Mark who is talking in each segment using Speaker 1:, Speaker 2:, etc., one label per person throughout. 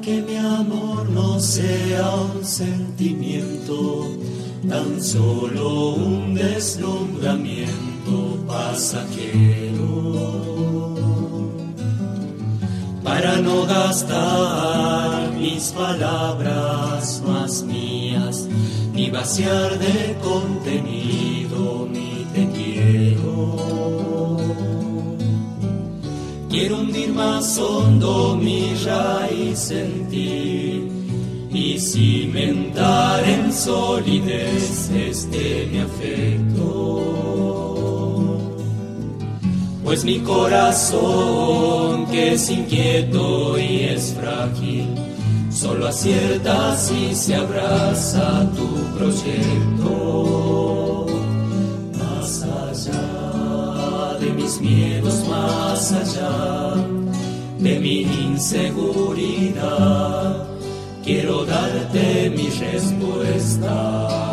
Speaker 1: que mi amor no sea un sentimiento, tan solo un deslumbramiento pasajero. Para no gastar mis palabras más mías, ni vaciar de contenido mi te quiero. Quiero hundir más hondo mi raíz en ti y cimentar en solidez mi afecto. Pues mi corazón, que es inquieto y es frágil, solo acierta si se abraza tu proyecto. Más allá de mis miedos, más allá de mi inseguridad, quiero darte mi respuesta.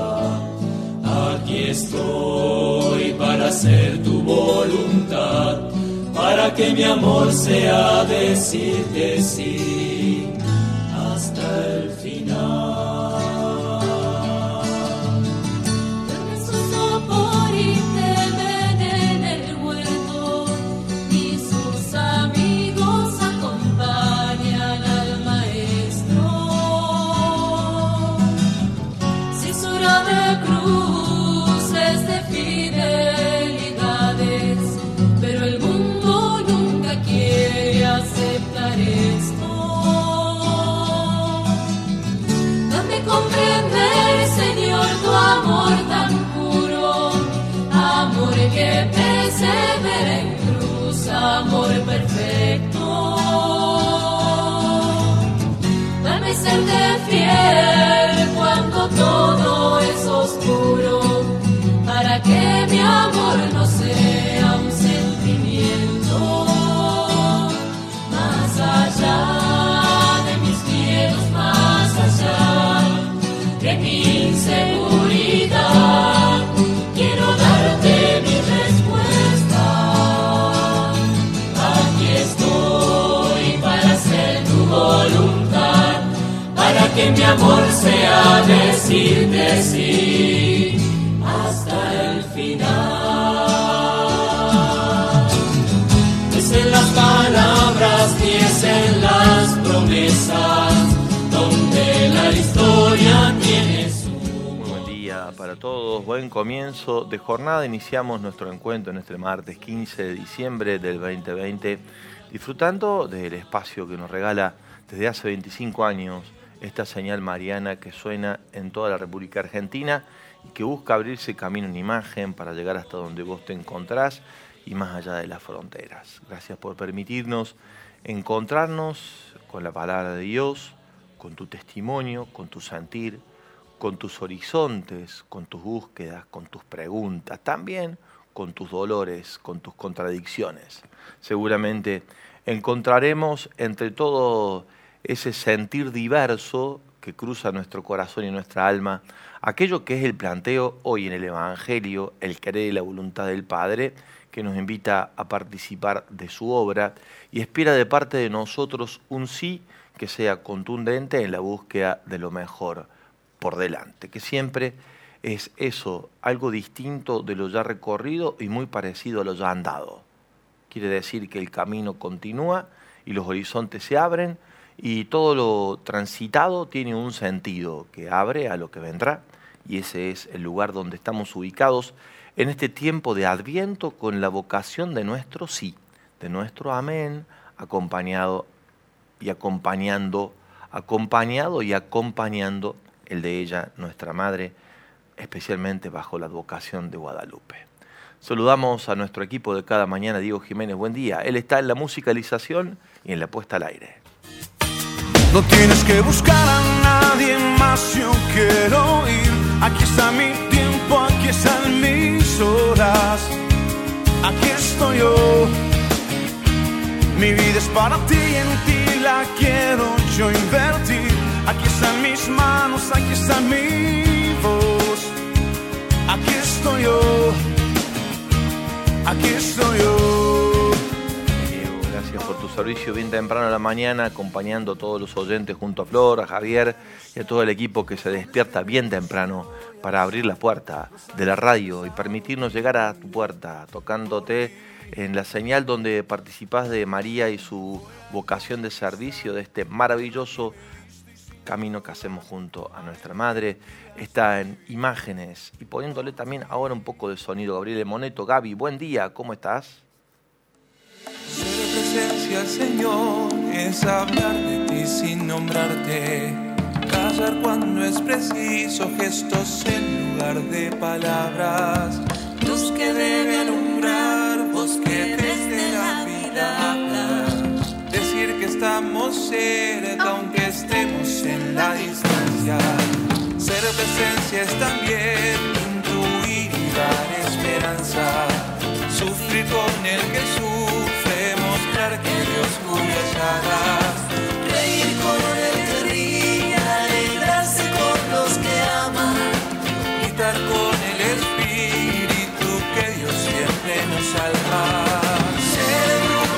Speaker 1: Aquí estoy para hacer tu voluntad, para que mi amor sea decirte sí hasta el final.
Speaker 2: Dame su sopor y temen en el huerto, y sus amigos acompañan al maestro. Cisura de cruces, de fidelidades, pero el mundo nunca quiere aceptar esto. Dame comprender, Señor, tu amor tan puro, amor que persevera en cruz, amor perfecto. Dame serte fiel cuando todo es oscuro, para que mi amor no sea un sentimiento. Más allá de mis miedos, más allá de mi inseguridad, quiero darte mi respuesta. Aquí estoy para hacer tu voluntad, para que mi amor sea decirte sí hasta el final. Es en las palabras y es en las promesas donde la historia tiene su...
Speaker 3: Muy buen día para todos, buen comienzo de jornada. Iniciamos nuestro encuentro en este martes 15 de diciembre del 2020, disfrutando del espacio que nos regala desde hace 25 años esta señal mariana que suena en toda la República Argentina y que busca abrirse camino en imagen para llegar hasta donde vos te encontrás y más allá de las fronteras. Gracias por permitirnos encontrarnos con la palabra de Dios, con tu testimonio, con tu sentir, con tus horizontes, con tus búsquedas, con tus preguntas, también con tus dolores, con tus contradicciones. Seguramente encontraremos entre todo ese sentir diverso que cruza nuestro corazón y nuestra alma, aquello que es el planteo hoy en el Evangelio, el querer y la voluntad del Padre, que nos invita a participar de su obra y espera de parte de nosotros un sí que sea contundente en la búsqueda de lo mejor por delante, que siempre es eso, algo distinto de lo ya recorrido y muy parecido a lo ya andado. Quiere decir que el camino continúa y los horizontes se abren, y todo lo transitado tiene un sentido que abre a lo que vendrá, y ese es el lugar donde estamos ubicados en este tiempo de Adviento, con la vocación de nuestro sí, de nuestro amén, acompañado y acompañando el de ella, nuestra Madre, especialmente bajo la advocación de Guadalupe. Saludamos a nuestro equipo de cada mañana, Diego Jiménez, buen día. Él está en la musicalización y en la puesta al aire.
Speaker 4: No tienes que buscar a nadie más, yo quiero ir. Aquí está mi tiempo, aquí están mis horas. Aquí estoy yo. Mi vida es para ti y en ti la quiero yo invertir. Aquí están mis manos, aquí está mi voz. Aquí estoy yo. Aquí estoy yo.
Speaker 3: Diego, gracias por tu servicio bien temprano a la mañana, acompañando a todos los oyentes junto a Flor, a Javier y a todo el equipo que se despierta bien temprano para abrir la puerta de la radio y permitirnos llegar a tu puerta, tocándote en la señal donde participás de María y su vocación de servicio, de este maravilloso camino que hacemos junto a nuestra madre. Está en imágenes y poniéndole también ahora un poco de sonido. Gabriel Moneto. Gaby, buen día, ¿cómo estás?
Speaker 4: Ser presencia, Señor, es hablar de ti sin nombrarte, callar cuando es preciso, gestos en lugar de palabras, luz que debe alumbrar, voz que desde la vida habla, decir que estamos cerca aunque estemos en la distancia. Ser presencia es también intuir y dar esperanza, sufrir con el que sufre, mostrar que Dios cura llagas, reír con el que ríe, alegrarse con los que aman, gritar con el Espíritu que Dios siempre nos salva. Ser tu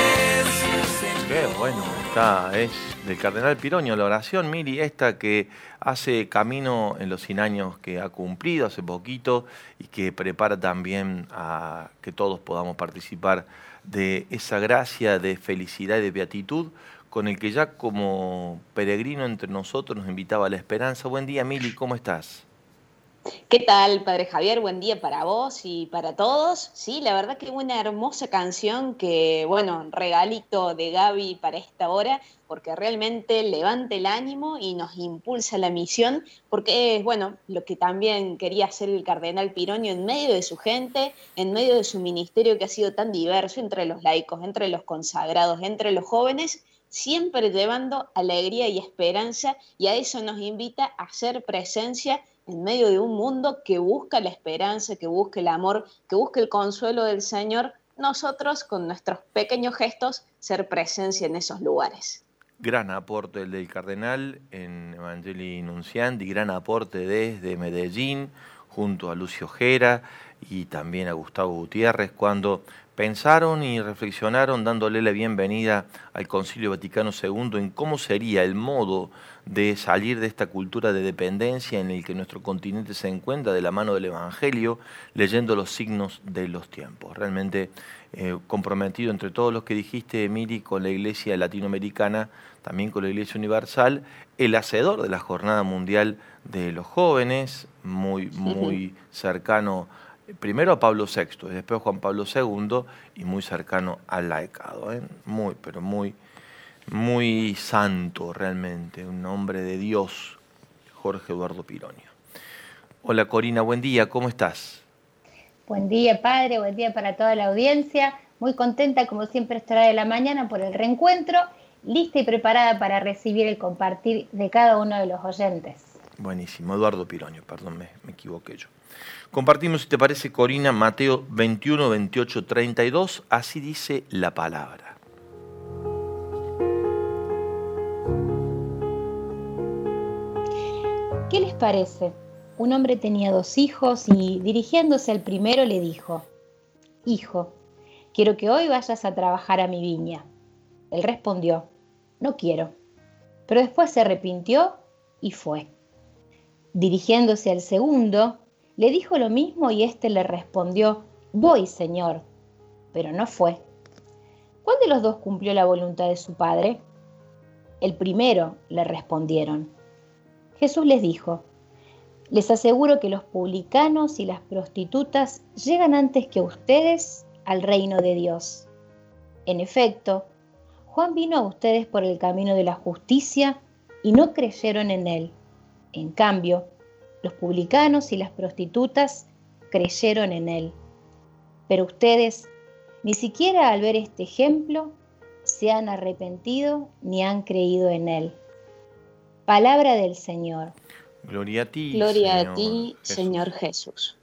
Speaker 4: presencia,
Speaker 3: Qué bueno, es del Cardenal Pironio la oración, Miri, esta que hace camino en los 100 años que ha cumplido hace poquito y que prepara también a que todos podamos participar de esa gracia de felicidad y de beatitud con el que ya como peregrino entre nosotros nos invitaba a la esperanza. Buen día, Mili, ¿cómo estás?
Speaker 5: ¿Qué tal, Padre Javier? Buen día para vos y para todos. Sí, la verdad que una hermosa canción que, bueno, regalito de Gaby para esta hora, porque realmente levanta el ánimo y nos impulsa la misión, porque es, bueno, lo que también quería hacer el Cardenal Pironio en medio de su gente, en medio de su ministerio que ha sido tan diverso entre los laicos, entre los consagrados, entre los jóvenes, siempre llevando alegría y esperanza, y a eso nos invita a hacer presencia en medio de un mundo que busca la esperanza, que busca el amor, que busca el consuelo del Señor. Nosotros, con nuestros pequeños gestos, ser presencia en esos lugares.
Speaker 3: Gran aporte el del Cardenal en Evangelii Nunciandi, gran aporte desde Medellín, junto a Lucio Gera y también a Gustavo Gutiérrez, cuando pensaron y reflexionaron dándole la bienvenida al Concilio Vaticano II en cómo sería el modo de salir de esta cultura de dependencia en el que nuestro continente se encuentra de la mano del Evangelio, leyendo los signos de los tiempos. Realmente comprometido entre todos los que dijiste, Emily, con la Iglesia latinoamericana, también con la Iglesia Universal, el hacedor de la Jornada Mundial de los Jóvenes, muy cercano primero a Pablo VI, y después a Juan Pablo II, y muy cercano al laicado, muy santo realmente, un hombre de Dios, Jorge Eduardo Pironio. Hola Corina, buen día, ¿cómo estás?
Speaker 6: Buen día, Padre, buen día para toda la audiencia. Muy contenta, como siempre, esta hora de la mañana por el reencuentro, lista y preparada para recibir el compartir de cada uno de los oyentes.
Speaker 3: Buenísimo, Eduardo Pironio, perdón, me equivoqué yo. Compartimos, si te parece, Corina, Mateo 21, 28, 32, así dice la palabra.
Speaker 6: ¿Qué les parece? Un hombre tenía 2 hijos y, dirigiéndose al primero, le dijo: «Hijo, quiero que hoy vayas a trabajar a mi viña». Él respondió: «No quiero». Pero después se arrepintió y fue. Dirigiéndose al segundo, le dijo lo mismo y éste le respondió: «Voy, Señor». Pero no fue. ¿Cuál de los 2 cumplió la voluntad de su padre? El primero, le respondieron. Jesús les dijo: «Les aseguro que los publicanos y las prostitutas llegan antes que ustedes al reino de Dios. En efecto, Juan vino a ustedes por el camino de la justicia y no creyeron en él. En cambio, los publicanos y las prostitutas creyeron en él. Pero ustedes, ni siquiera al ver este ejemplo, se han arrepentido ni han creído en él». Palabra del Señor.
Speaker 3: Gloria a ti,
Speaker 5: Gloria
Speaker 3: Señor
Speaker 5: a ti,
Speaker 3: Jesús.
Speaker 5: Señor Jesús.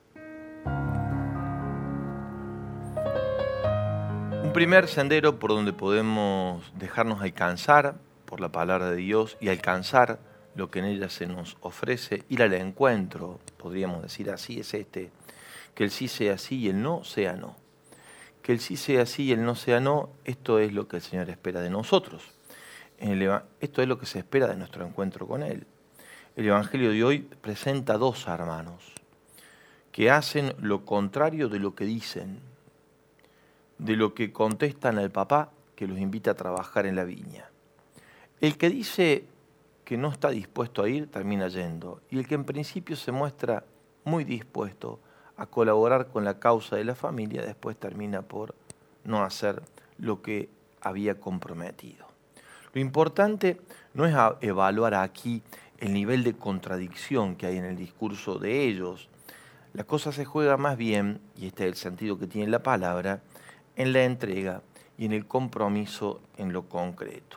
Speaker 3: Un primer sendero por donde podemos dejarnos alcanzar por la palabra de Dios y alcanzar lo que en ella se nos ofrece, ir al encuentro, podríamos decir así, es este, que el sí sea sí y el no sea no. que el sí sea sí y el no sea no, esto es lo que el Señor espera de nosotros. Esto es lo que se espera de nuestro encuentro con Él. El Evangelio de hoy presenta dos hermanos que hacen lo contrario de lo que dicen, de lo que contestan al papá que los invita a trabajar en la viña. El que dice que no está dispuesto a ir, termina yendo. Y el que en principio se muestra muy dispuesto a colaborar con la causa de la familia, después termina por no hacer lo que había comprometido. Lo importante no es evaluar aquí el nivel de contradicción que hay en el discurso de ellos. La cosa se juega más bien, y este es el sentido que tiene la palabra, en la entrega y en el compromiso en lo concreto.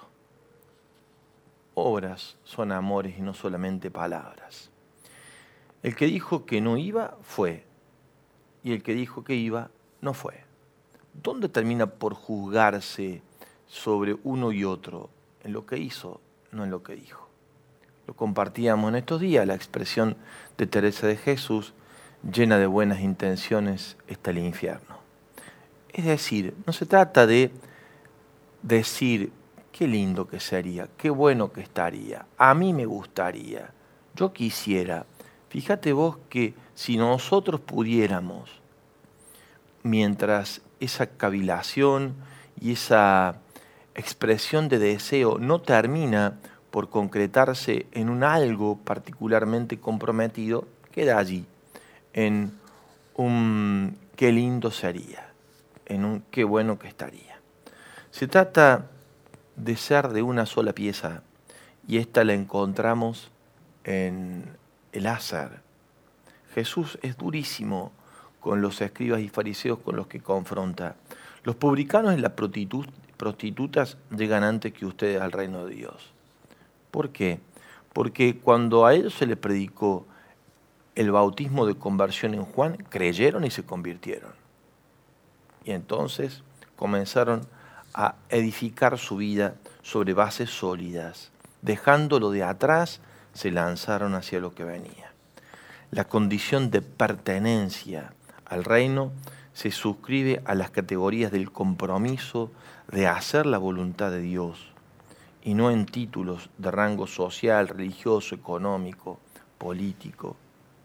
Speaker 3: Obras son amores y no solamente palabras. El que dijo que no iba, fue. Y el que dijo que iba, no fue. ¿Dónde termina por juzgarse sobre uno y otro? En lo que hizo, no en lo que dijo. Lo compartíamos en estos días, la expresión de Teresa de Jesús, llena de buenas intenciones está el infierno. Es decir, no se trata de decir qué lindo que sería, qué bueno que estaría, a mí me gustaría, yo quisiera. Fíjate vos que si nosotros pudiéramos, mientras esa cavilación y esa expresión de deseo no termina por concretarse en un algo particularmente comprometido, queda allí, en un qué lindo sería, en un qué bueno que estaría. Se trata de ser de una sola pieza, y esta la encontramos en el hacer. Jesús es durísimo con los escribas y fariseos con los que confronta. Los publicanos y las prostitutas llegan antes que ustedes al reino de Dios. ¿Por qué? Porque cuando a ellos se les predicó el bautismo de conversión en Juan, creyeron y se convirtieron. Y entonces comenzaron a edificar su vida sobre bases sólidas. Dejándolo de atrás, se lanzaron hacia lo que venía. La condición de pertenencia al reino se suscribe a las categorías del compromiso de hacer la voluntad de Dios, y no en títulos de rango social, religioso, económico, político.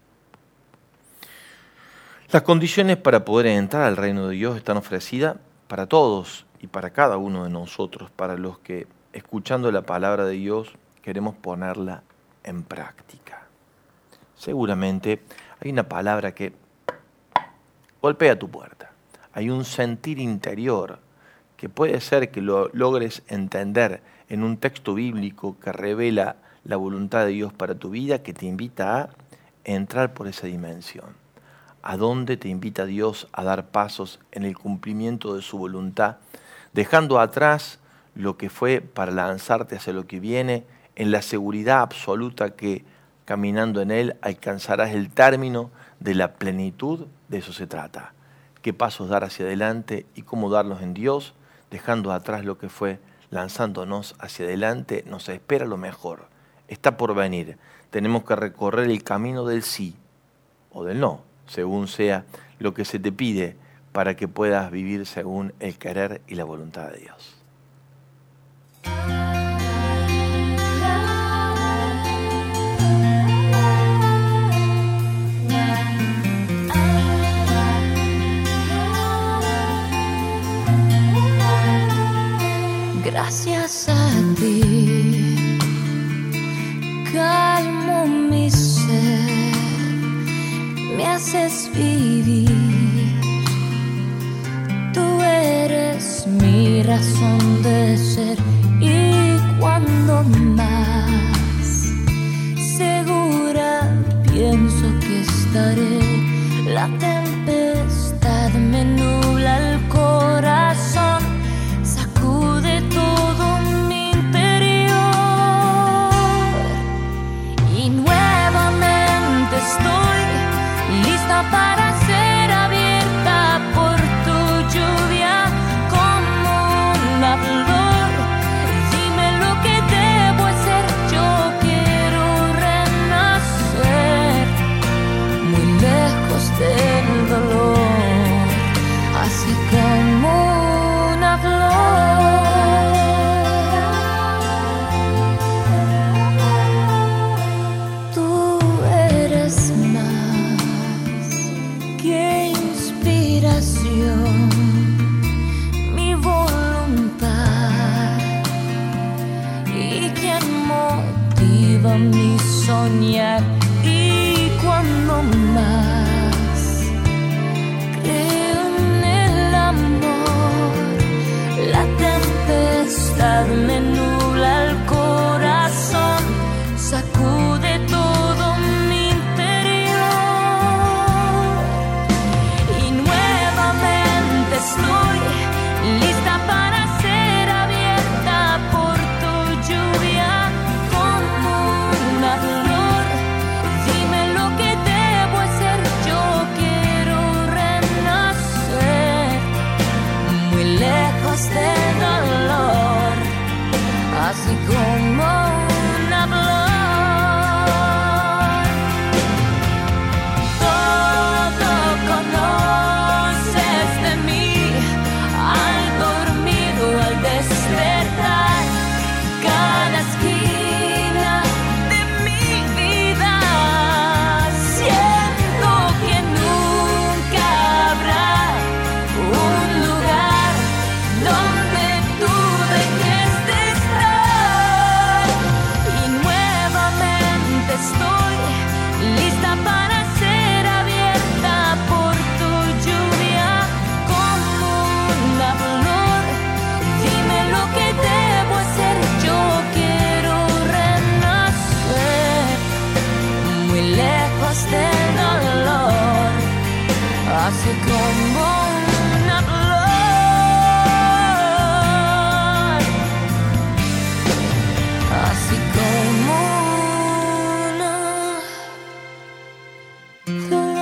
Speaker 3: Las condiciones para poder entrar al reino de Dios están ofrecidas para todos y para cada uno de nosotros, para los que, escuchando la palabra de Dios, queremos ponerla en práctica. Seguramente hay una palabra que golpea tu puerta. Hay un sentir interior que puede ser que lo logres entender en un texto bíblico que revela la voluntad de Dios para tu vida, que te invita a entrar por esa dimensión. ¿A dónde te invita Dios a dar pasos en el cumplimiento de su voluntad, dejando atrás lo que fue para lanzarte hacia lo que viene, en la seguridad absoluta que caminando en Él alcanzarás el término de la plenitud? De eso se trata. ¿Qué pasos dar hacia adelante y cómo darlos en Dios, dejando atrás lo que fue, lanzándonos hacia adelante? Nos espera lo mejor, está por venir. Tenemos que recorrer el camino del sí o del no, según sea lo que se te pide, para que puedas vivir según el querer y la voluntad de Dios.
Speaker 7: Gracias a ti, calmo mi ser, me haces vivir. Tú eres mi razón de ser, y cuando más segura pienso que estaré, la tempestad me nubla el corazón, sacude todo mi interior, y nuevamente estoy lista para ser abierta por tu lluvia como una flor. Dime lo que debo hacer, yo quiero renacer muy lejos del dolor. todo mi soñar y cuando más creo en el amor, la tempestad me nubla el corazón, sacude todo mi interior y nuevamente estoy lista para ser abierta por tu lluvia como una flor. Dime lo que debo hacer, yo quiero renacer muy lejos del dolor, así como una flor. Todo conoces de mí, al dormir o al despertar, cada esquina de mi vida. Siento que nunca habrá un lugar donde tú dejes de estar. Y nuevamente estoy lista para ser abierta por tu lluvia como una flor. Dime lo que debo hacer, yo quiero renacer muy lejos del dolor, así como una flor, así como una flor.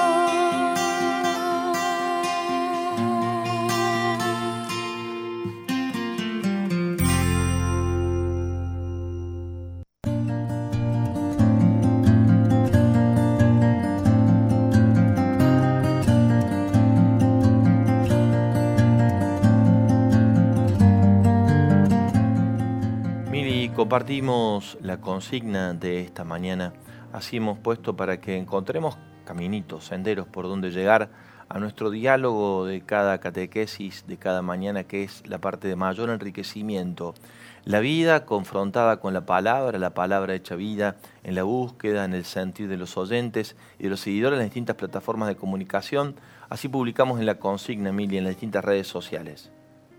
Speaker 3: Mili, compartimos la consigna de esta mañana. Así hemos puesto para que encontremos caminitos, senderos por donde llegar a nuestro diálogo de cada catequesis, de cada mañana, que es la parte de mayor enriquecimiento. La vida confrontada con la palabra hecha vida, en la búsqueda, en el sentir de los oyentes y de los seguidores en las distintas plataformas de comunicación. Así publicamos en la consigna, Emilia, en las distintas redes sociales.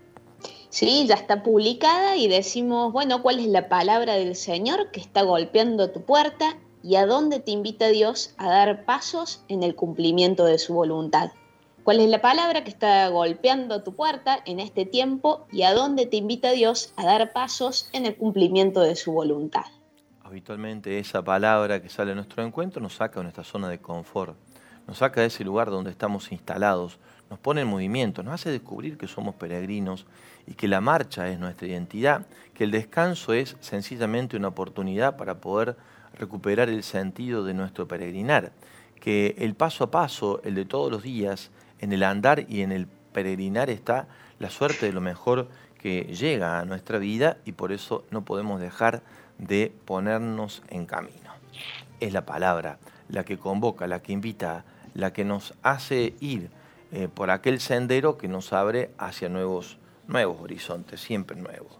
Speaker 5: Sí, ya está publicada y decimos, bueno, ¿cuál es la palabra del Señor que está golpeando tu puerta y a dónde te invita Dios a dar pasos en el cumplimiento de su voluntad? ¿Cuál es la palabra que está golpeando tu puerta en este tiempo y a dónde te invita Dios a dar pasos en el cumplimiento de su voluntad?
Speaker 3: Habitualmente esa palabra que sale a nuestro encuentro nos saca de nuestra zona de confort, nos saca de ese lugar donde estamos instalados, nos pone en movimiento, nos hace descubrir que somos peregrinos y que la marcha es nuestra identidad, que el descanso es sencillamente una oportunidad para poder recuperar el sentido de nuestro peregrinar, que el paso a paso, el de todos los días, en el andar y en el peregrinar está la suerte de lo mejor que llega a nuestra vida y por eso no podemos dejar de ponernos en camino. Es la palabra la que convoca, la que invita, la que nos hace ir por aquel sendero que nos abre hacia nuevos horizontes, siempre nuevos.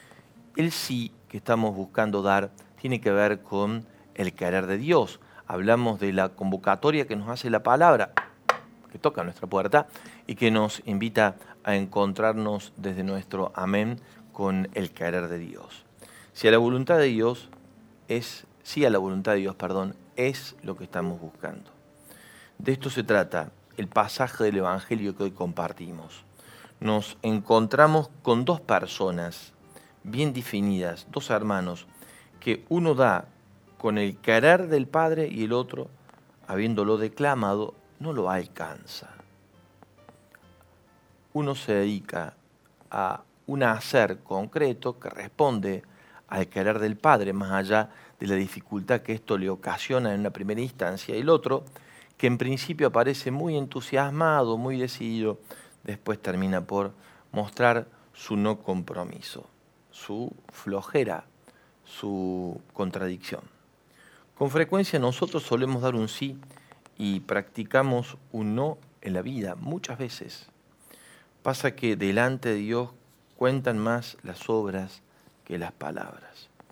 Speaker 3: El sí que estamos buscando dar tiene que ver con el querer de Dios. Hablamos de la convocatoria que nos hace la palabra, que toca nuestra puerta y que nos invita a encontrarnos desde nuestro amén con el querer de Dios. Si a la voluntad de Dios es lo que estamos buscando. De esto se trata el pasaje del Evangelio que hoy compartimos. Nos encontramos con dos personas bien definidas, dos hermanos, que uno da con el querer del Padre y el otro, habiéndolo declamado, no lo alcanza. Uno se dedica a un hacer concreto que responde al querer del Padre, más allá de la dificultad que esto le ocasiona en una primera instancia, y el otro, que en principio aparece muy entusiasmado, muy decidido, después termina por mostrar su no compromiso, su flojera, su contradicción. Con frecuencia nosotros solemos dar un sí y practicamos un no en la vida, muchas veces. Pasa que delante de Dios cuentan más las obras que las palabras.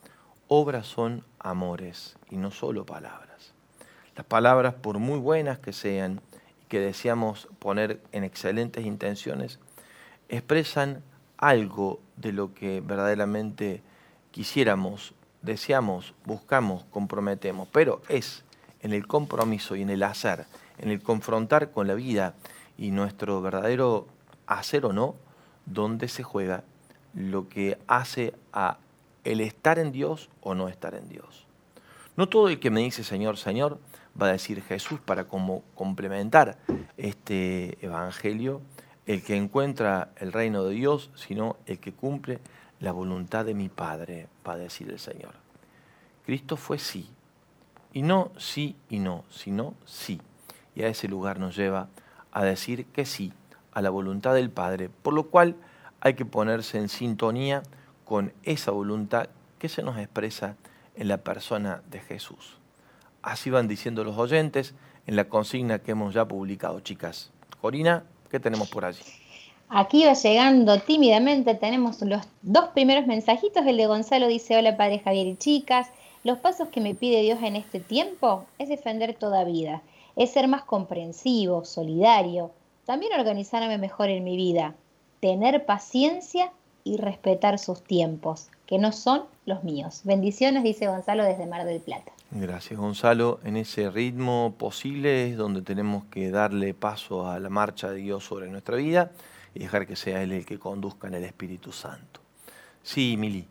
Speaker 3: obras son amores y no solo palabras. Las palabras, por muy buenas que sean y que deseamos poner en excelentes intenciones, expresan algo de lo que verdaderamente quisiéramos, deseamos, buscamos, comprometemos, pero es en el compromiso y en el hacer, en el confrontar con la vida y nuestro verdadero hacer o no, donde se juega lo que hace a el estar en Dios o no estar en Dios. No todo el que me dice Señor, Señor, va a decir Jesús para como complementar este evangelio, el que encuentra el reino de Dios, sino el que cumple la voluntad de mi Padre, va a decir el Señor. Cristo fue sí, y no sí y no, sino sí. Y a ese lugar nos lleva a decir que sí a la voluntad del Padre, por lo cual hay que ponerse en sintonía con esa voluntad que se nos expresa en la persona de Jesús. Así van diciendo los oyentes en la consigna que hemos ya publicado, chicas. Corina, ¿qué tenemos por allí?
Speaker 6: Aquí va llegando tímidamente, tenemos los 2 primeros mensajitos. El de Gonzalo dice: hola Padre Javier y chicas, los pasos que me pide Dios en este tiempo es defender toda vida, es ser más comprensivo, solidario, también organizarme mejor en mi vida, tener paciencia y respetar sus tiempos, que no son los míos. Bendiciones, dice Gonzalo desde Mar del Plata.
Speaker 3: Gracias, Gonzalo. En ese ritmo posible es donde tenemos que darle paso a la marcha de Dios sobre nuestra vida y dejar que sea Él el que conduzca en el Espíritu Santo. Sí, Mili.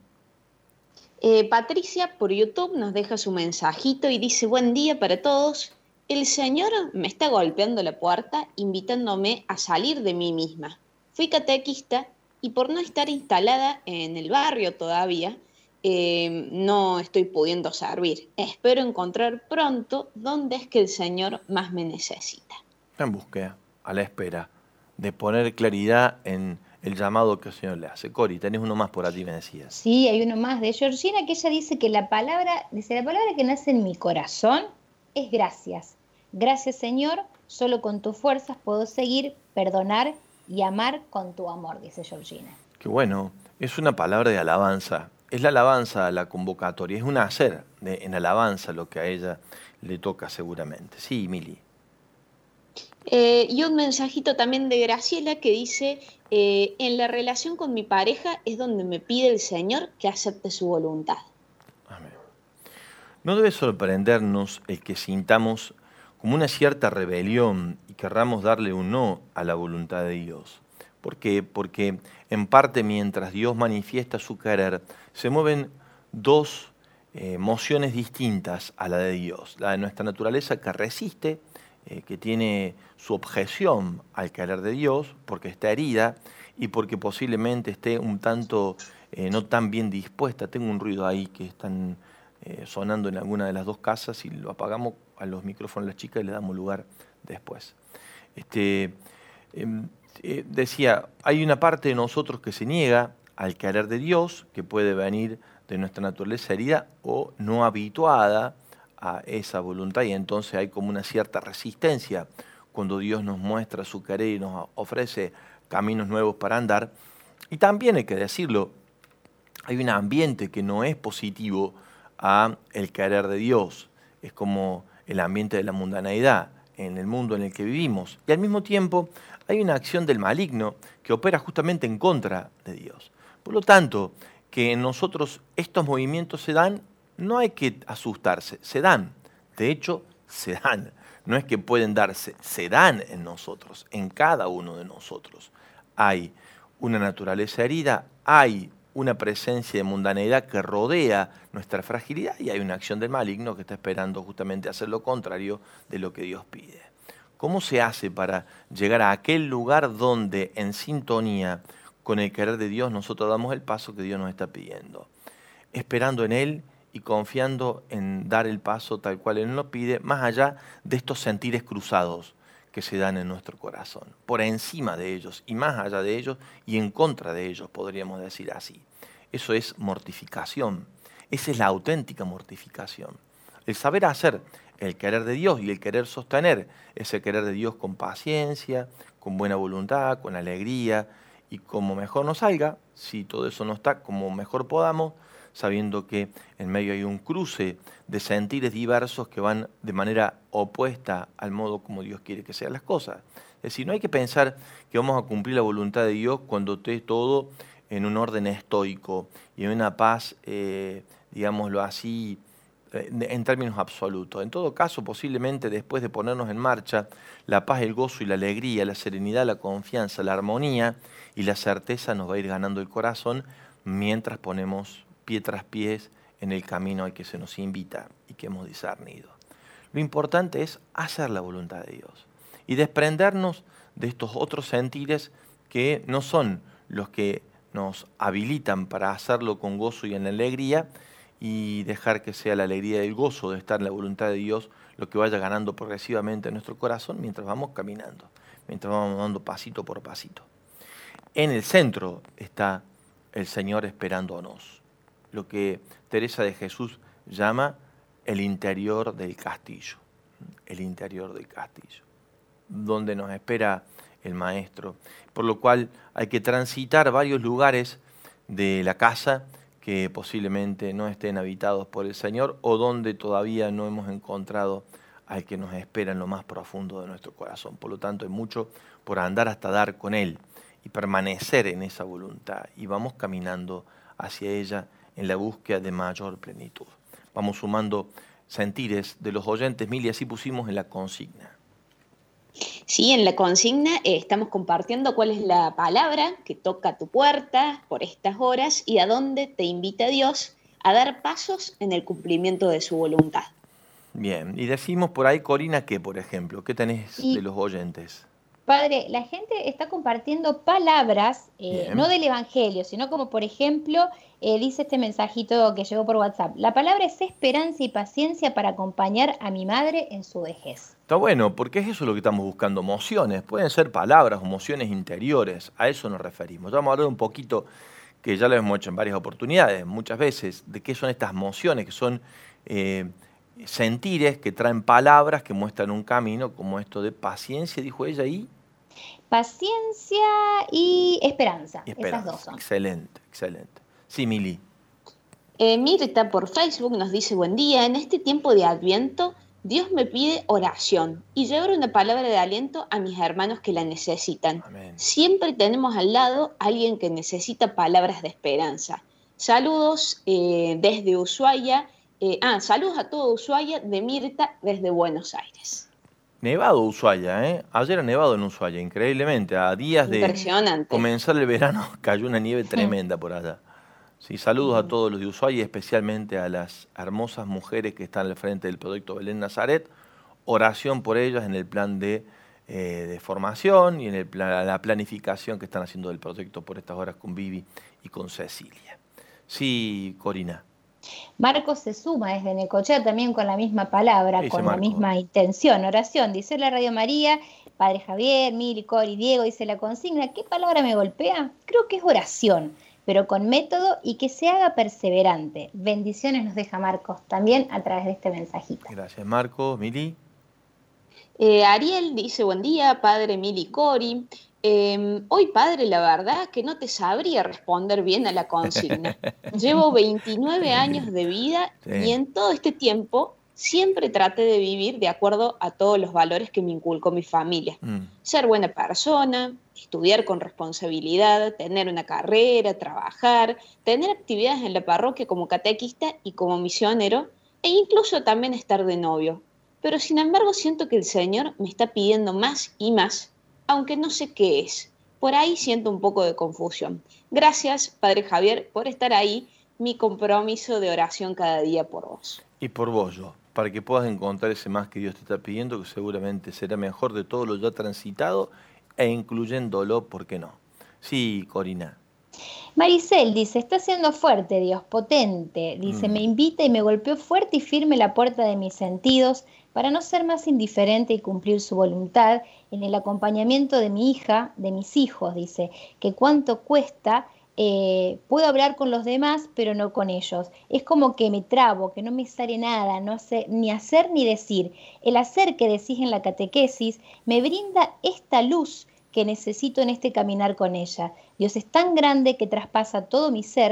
Speaker 5: Patricia por YouTube nos deja su mensajito y dice: buen día para todos. El Señor me está golpeando la puerta invitándome a salir de mí misma. Fui catequista y por no estar instalada en el barrio todavía, no estoy pudiendo servir. Espero encontrar pronto dónde es que el Señor más me necesita.
Speaker 3: En búsqueda, a la espera de poner claridad en el llamado que el Señor le hace. Cori, tenés uno más por allí, me decías.
Speaker 6: Sí, hay uno más de Georgina, que ella dice que la palabra que nace en mi corazón es gracias. Gracias, Señor, solo con tus fuerzas puedo seguir, perdonar y amar con tu amor, dice Georgina.
Speaker 3: Qué bueno, es una palabra de alabanza. Es la alabanza a la convocatoria, es un hacer en alabanza lo que a ella le toca seguramente. Sí, Mili.
Speaker 5: Y un mensajito también de Graciela que dice: en la relación con mi pareja es donde me pide el Señor que acepte su voluntad.
Speaker 3: Amén. No debe sorprendernos el que sintamos como una cierta rebelión y querramos darle un no a la voluntad de Dios. ¿Por qué? Porque en parte mientras Dios manifiesta su querer, se mueven 2 emociones distintas a la de Dios. La de nuestra naturaleza que resiste, que tiene su objeción al querer de Dios, porque está herida y porque posiblemente esté un tanto no tan bien dispuesta. Tengo un ruido ahí que están sonando en alguna de las 2 casas y lo apagamos a los micrófonos a las chicas y le damos lugar después. Decía, hay una parte de nosotros que se niega al querer de Dios, que puede venir de nuestra naturaleza herida o no habituada a esa voluntad, y entonces hay como una cierta resistencia cuando Dios nos muestra su querer y nos ofrece caminos nuevos para andar. Y también hay que decirlo, hay un ambiente que no es positivo a el querer de Dios, es como el ambiente de la mundaneidad en el mundo en el que vivimos, y al mismo tiempo hay una acción del maligno que opera justamente en contra de Dios. Por lo tanto, que en nosotros estos movimientos se dan, no hay que asustarse, se dan. De hecho, se dan. No es que pueden darse, se dan en nosotros, en cada uno de nosotros. Hay una naturaleza herida, hay una presencia de mundaneidad que rodea nuestra fragilidad y hay una acción del maligno que está esperando justamente hacer lo contrario de lo que Dios pide. ¿Cómo se hace para llegar a aquel lugar donde en sintonía con el querer de Dios nosotros damos el paso que Dios nos está pidiendo? Esperando en Él y confiando en dar el paso tal cual Él nos pide, más allá de estos sentires cruzados que se dan en nuestro corazón, por encima de ellos y más allá de ellos y en contra de ellos, podríamos decir así. Eso es mortificación, esa es la auténtica mortificación. El saber hacer, el querer de Dios y el querer sostener ese querer de Dios con paciencia, con buena voluntad, con alegría y como mejor nos salga, si todo eso no está como mejor podamos, sabiendo que en medio hay un cruce de sentires diversos que van de manera opuesta al modo como Dios quiere que sean las cosas. Es decir, no hay que pensar que vamos a cumplir la voluntad de Dios cuando esté todo en un orden estoico y en una paz, digámoslo así, en términos absolutos. En todo caso, posiblemente después de ponernos en marcha, la paz, el gozo y la alegría, la serenidad, la confianza, la armonía y la certeza nos va a ir ganando el corazón mientras ponemos pie tras pie en el camino al que se nos invita y que hemos discernido. Lo importante es hacer la voluntad de Dios y desprendernos de estos otros sentires que no son los que nos habilitan para hacerlo con gozo y en alegría, y dejar que sea la alegría y el gozo de estar en la voluntad de Dios lo que vaya ganando progresivamente en nuestro corazón mientras vamos caminando, mientras vamos dando pasito por pasito. En el centro está el Señor esperándonos, lo que Teresa de Jesús llama el interior del castillo, donde nos espera el Maestro, por lo cual hay que transitar varios lugares de la casa que posiblemente no estén habitados por el Señor o donde todavía no hemos encontrado al que nos espera en lo más profundo de nuestro corazón. Por lo tanto, hay mucho por andar hasta dar con Él y permanecer en esa voluntad. Y vamos caminando hacia ella en la búsqueda de mayor plenitud. Vamos sumando sentires de los oyentes, Mili, así pusimos en la consigna.
Speaker 5: Sí, en la consigna estamos compartiendo cuál es la palabra que toca tu puerta por estas horas y a dónde te invita Dios a dar pasos en el cumplimiento de su voluntad.
Speaker 3: Bien, y decimos por ahí, Corina, ¿qué, por ejemplo? ¿Qué tenés de los oyentes?
Speaker 6: Padre, la gente está compartiendo palabras, no del Evangelio, sino como por ejemplo, dice este mensajito que llegó por WhatsApp. La palabra es esperanza y paciencia para acompañar a mi madre en su vejez.
Speaker 3: Está bueno, porque es eso lo que estamos buscando, emociones. Pueden ser palabras, emociones interiores, a eso nos referimos. Ya vamos a hablar un poquito, que ya lo hemos hecho en varias oportunidades, muchas veces, de qué son estas emociones, que son sentires que traen palabras, que muestran un camino, como esto de paciencia, dijo ella, y...
Speaker 6: Paciencia y esperanza. Esas dos son.
Speaker 3: Excelente. Sí, Mili.
Speaker 5: Mirta por Facebook nos dice: buen día, en este tiempo de Adviento, Dios me pide oración y llevar una palabra de aliento a mis hermanos que la necesitan.
Speaker 3: Amén.
Speaker 5: Siempre tenemos al lado a alguien que necesita palabras de esperanza. Saludos desde Ushuaia. Saludos a todo Ushuaia, de Mirta desde Buenos Aires.
Speaker 3: Nevado Ushuaia, ¿eh? Ayer ha nevado en Ushuaia, increíblemente. A días de comenzar el verano cayó una nieve tremenda por allá. Sí, saludos a todos los de Ushuaia y especialmente a las hermosas mujeres que están al frente del proyecto Belén Nazaret. Oración por ellas en el plan de formación y en la planificación que están haciendo del proyecto por estas horas con Vivi y con Cecilia. Sí, Corina.
Speaker 6: Marcos se suma desde Necochea también con la misma palabra, con la misma intención, oración. Dice la Radio María, Padre Javier, Mili, Cori, Diego, dice la consigna, ¿qué palabra me golpea? Creo que es oración, pero con método y que se haga perseverante. Bendiciones nos deja Marcos también a través de este mensajito.
Speaker 3: Gracias, Marcos. Mili.
Speaker 5: Ariel dice: buen día, Padre, Mili, Cori. Hoy, Padre, la verdad que no te sabría responder bien a la consigna. Llevo 29 años de vida y en todo este tiempo siempre traté de vivir de acuerdo a todos los valores que me inculcó mi familia. Ser buena persona, estudiar con responsabilidad, tener una carrera, trabajar, tener actividades en la parroquia como catequista y como misionero, e incluso también estar de novio. Pero sin embargo siento que el Señor me está pidiendo más y más, aunque no sé qué es. Por ahí siento un poco de confusión. Gracias, Padre Javier, por estar ahí. Mi compromiso de oración cada día por vos.
Speaker 3: Y por vos, yo, para que puedas encontrar ese más que Dios te está pidiendo, que seguramente será mejor de todo lo ya transitado e incluyéndolo, ¿por qué no? Sí, Corina.
Speaker 6: Maricel dice: está siendo fuerte Dios, potente. Dice: me invita y me golpeó fuerte y firme la puerta de mis sentidos para no ser más indiferente y cumplir su voluntad en el acompañamiento de mi hija, de mis hijos. Dice que cuánto cuesta, puedo hablar con los demás, pero no con ellos. Es como que me trabo, que no me sale nada, no sé ni hacer ni decir. El hacer que decís en la catequesis me brinda esta luz que necesito en este caminar con ella. Dios es tan grande que traspasa todo mi ser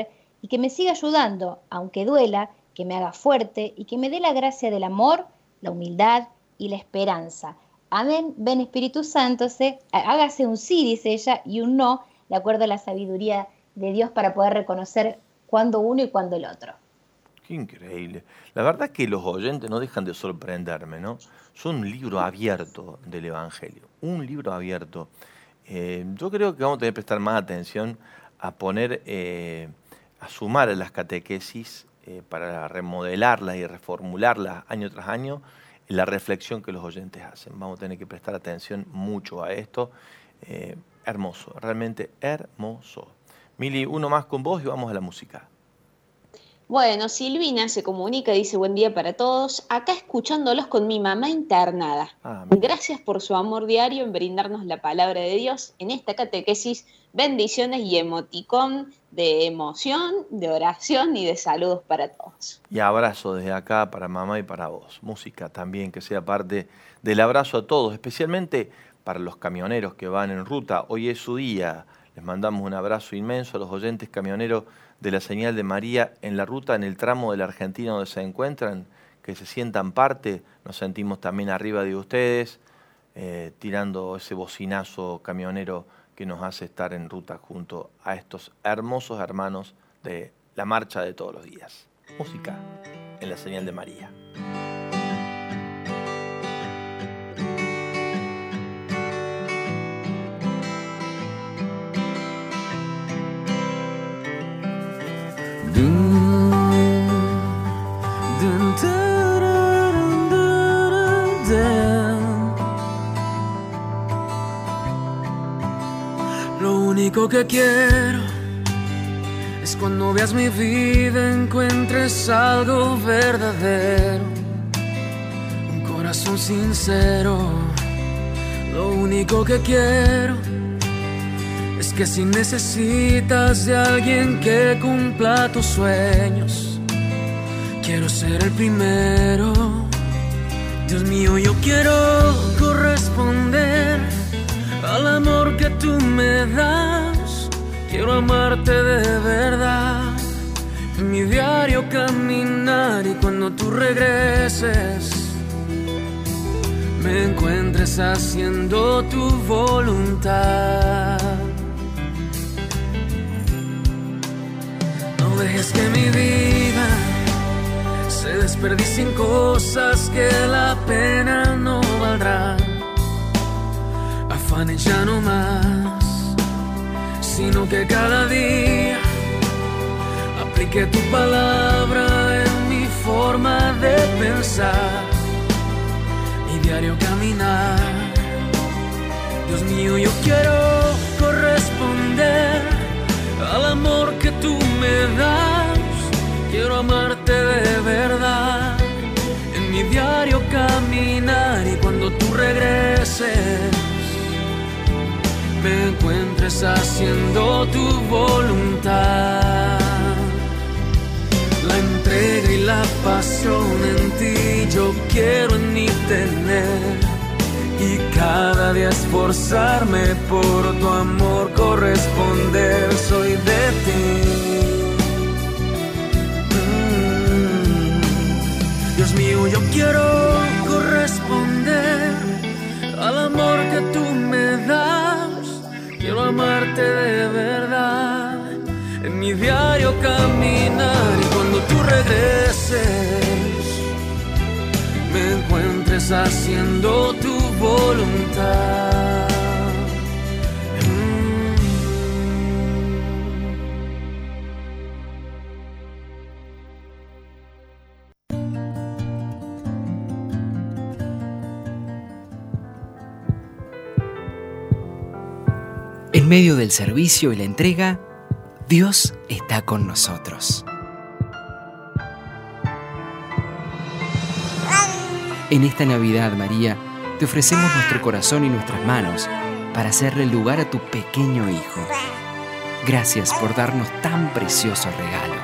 Speaker 6: y que me siga ayudando, aunque duela, que me haga fuerte y que me dé la gracia del amor, la humildad y la esperanza. Amén, ven Espíritu Santo, hágase un sí, dice ella, y un no, de acuerdo a la sabiduría de Dios para poder reconocer cuándo uno y cuándo el otro.
Speaker 3: Qué increíble. La verdad que los oyentes no dejan de sorprenderme, ¿no? Son un libro abierto del Evangelio, un libro abierto. Yo creo que vamos a tener que prestar más atención a poner, a sumar a las catequesis para remodelarlas y reformularlas año tras año, la reflexión que los oyentes hacen. Vamos a tener que prestar atención mucho a esto. Hermoso, realmente hermoso. Mili, uno más con vos y vamos a la música.
Speaker 5: Bueno, Silvina se comunica, dice buen día para todos, acá escuchándolos con mi mamá internada. Gracias por su amor diario en brindarnos la palabra de Dios en esta catequesis, bendiciones y emoticón de emoción, de oración y de saludos para todos.
Speaker 3: Y abrazo desde acá para mamá y para vos. Música también que sea parte del abrazo a todos, especialmente para los camioneros que van en ruta. Hoy es su día. Les mandamos un abrazo inmenso a los oyentes camioneros de la Señal de María en la ruta, en el tramo de la Argentina donde se encuentran, que se sientan parte. Nos sentimos también arriba de ustedes, tirando ese bocinazo camionero que nos hace estar en ruta junto a estos hermosos hermanos de la marcha de todos los días. Música en la Señal de María.
Speaker 8: Lo único que quiero es cuando veas mi vida encuentres algo verdadero, un corazón sincero. Lo único que quiero es que si necesitas de alguien que cumpla tus sueños, quiero ser el primero. Dios mío, yo quiero corresponder al amor que tú me das. Quiero amarte de verdad, en mi diario caminar, y cuando tú regreses me encuentres haciendo tu voluntad. No dejes que mi vida se desperdicie en cosas que la pena no valdrá. Afanes ya no más, sino que cada día aplique tu palabra en mi forma de pensar y diario caminar. Dios mío, yo quiero corresponder al amor que tú me das. Quiero amarte de verdad en mi diario caminar, y cuando tú regreses me encuentres haciendo tu voluntad. La entrega y la pasión en ti yo quiero en mí tener, y cada día esforzarme por tu amor corresponder. Soy de ti. Dios mío, yo quiero corresponder al amor que tú me das. Quiero amarte de verdad en mi diario caminar, y cuando tú regreses me encuentres haciendo tu voluntad.
Speaker 9: En medio del servicio y la entrega, Dios está con nosotros. En esta Navidad, María, te ofrecemos nuestro corazón y nuestras manos para hacerle lugar a tu pequeño hijo. Gracias por darnos tan precioso regalo.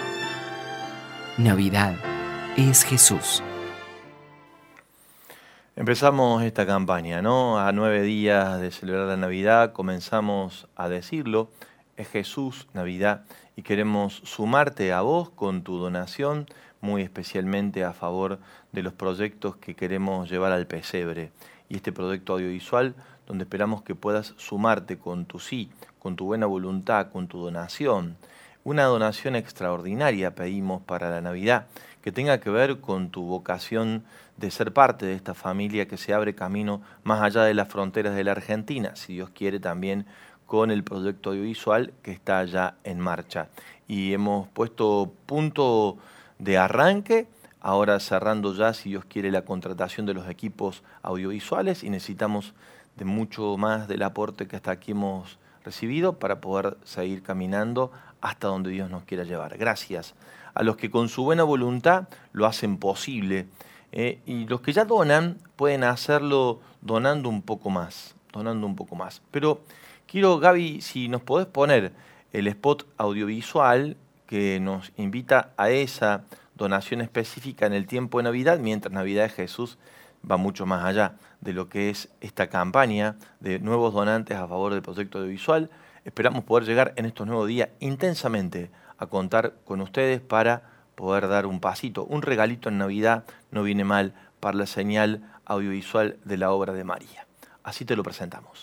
Speaker 9: Navidad es Jesús.
Speaker 3: Empezamos esta campaña, ¿no? A 9 días de celebrar la Navidad, comenzamos a decirlo, es Jesús Navidad, y queremos sumarte a vos con tu donación, muy especialmente a favor de los proyectos que queremos llevar al pesebre. Y este proyecto audiovisual, donde esperamos que puedas sumarte con tu sí, con tu buena voluntad, con tu donación. Una donación extraordinaria pedimos para la Navidad, que tenga que ver con tu vocación de ser parte de esta familia que se abre camino más allá de las fronteras de la Argentina, si Dios quiere también con el proyecto audiovisual que está ya en marcha. Y hemos puesto punto de arranque, ahora cerrando ya, si Dios quiere, la contratación de los equipos audiovisuales y necesitamos de mucho más del aporte que hasta aquí hemos recibido para poder seguir caminando hasta donde Dios nos quiera llevar. Gracias a los que con su buena voluntad lo hacen posible y los que ya donan pueden hacerlo donando un poco más. Pero quiero, Gaby, si nos podés poner el spot audiovisual que nos invita a esa donación específica en el tiempo de Navidad, mientras Navidad de Jesús va mucho más allá de lo que es esta campaña de nuevos donantes a favor del proyecto audiovisual. Esperamos poder llegar en estos nuevos días intensamente a contar con ustedes para poder dar un pasito, un regalito en Navidad no viene mal para la señal audiovisual de la obra de María. Así te lo presentamos.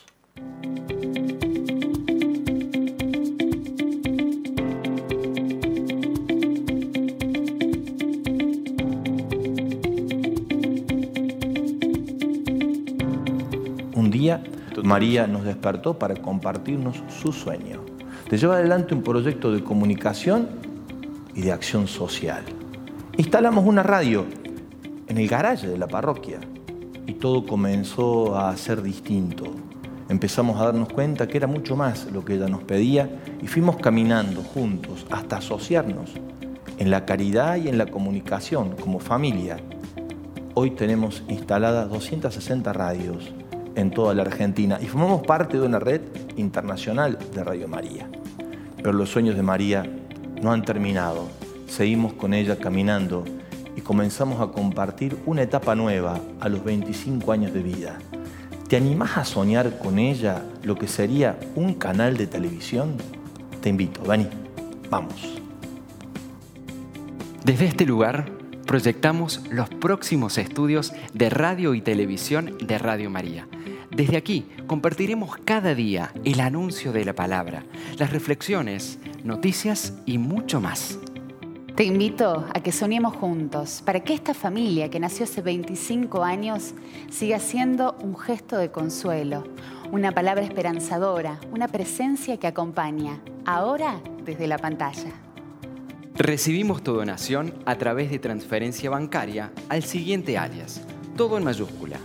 Speaker 3: Un día, María nos despertó para compartirnos su sueño, de llevar adelante un proyecto de comunicación y de acción social. Instalamos una radio en el garaje de la parroquia y todo comenzó a ser distinto. Empezamos a darnos cuenta que era mucho más lo que ella nos pedía y fuimos caminando juntos hasta asociarnos en la caridad y en la comunicación como familia. Hoy tenemos instaladas 260 radios en toda la Argentina y formamos parte de una red internacional de Radio María. Pero los sueños de María no han terminado. Seguimos con ella caminando y comenzamos a compartir una etapa nueva a los 25 años de vida. ¿Te animás a soñar con ella lo que sería un canal de televisión? Te invito, vení, vamos.
Speaker 9: Desde este lugar proyectamos los próximos estudios de radio y televisión de Radio María. Desde aquí compartiremos cada día el anuncio de la palabra, las reflexiones, noticias y mucho más.
Speaker 10: Te invito a que soñemos juntos para que esta familia que nació hace 25 años siga siendo un gesto de consuelo, una palabra esperanzadora, una presencia que acompaña, ahora desde la pantalla.
Speaker 9: Recibimos tu donación a través de transferencia bancaria al siguiente alias, todo en mayúscula,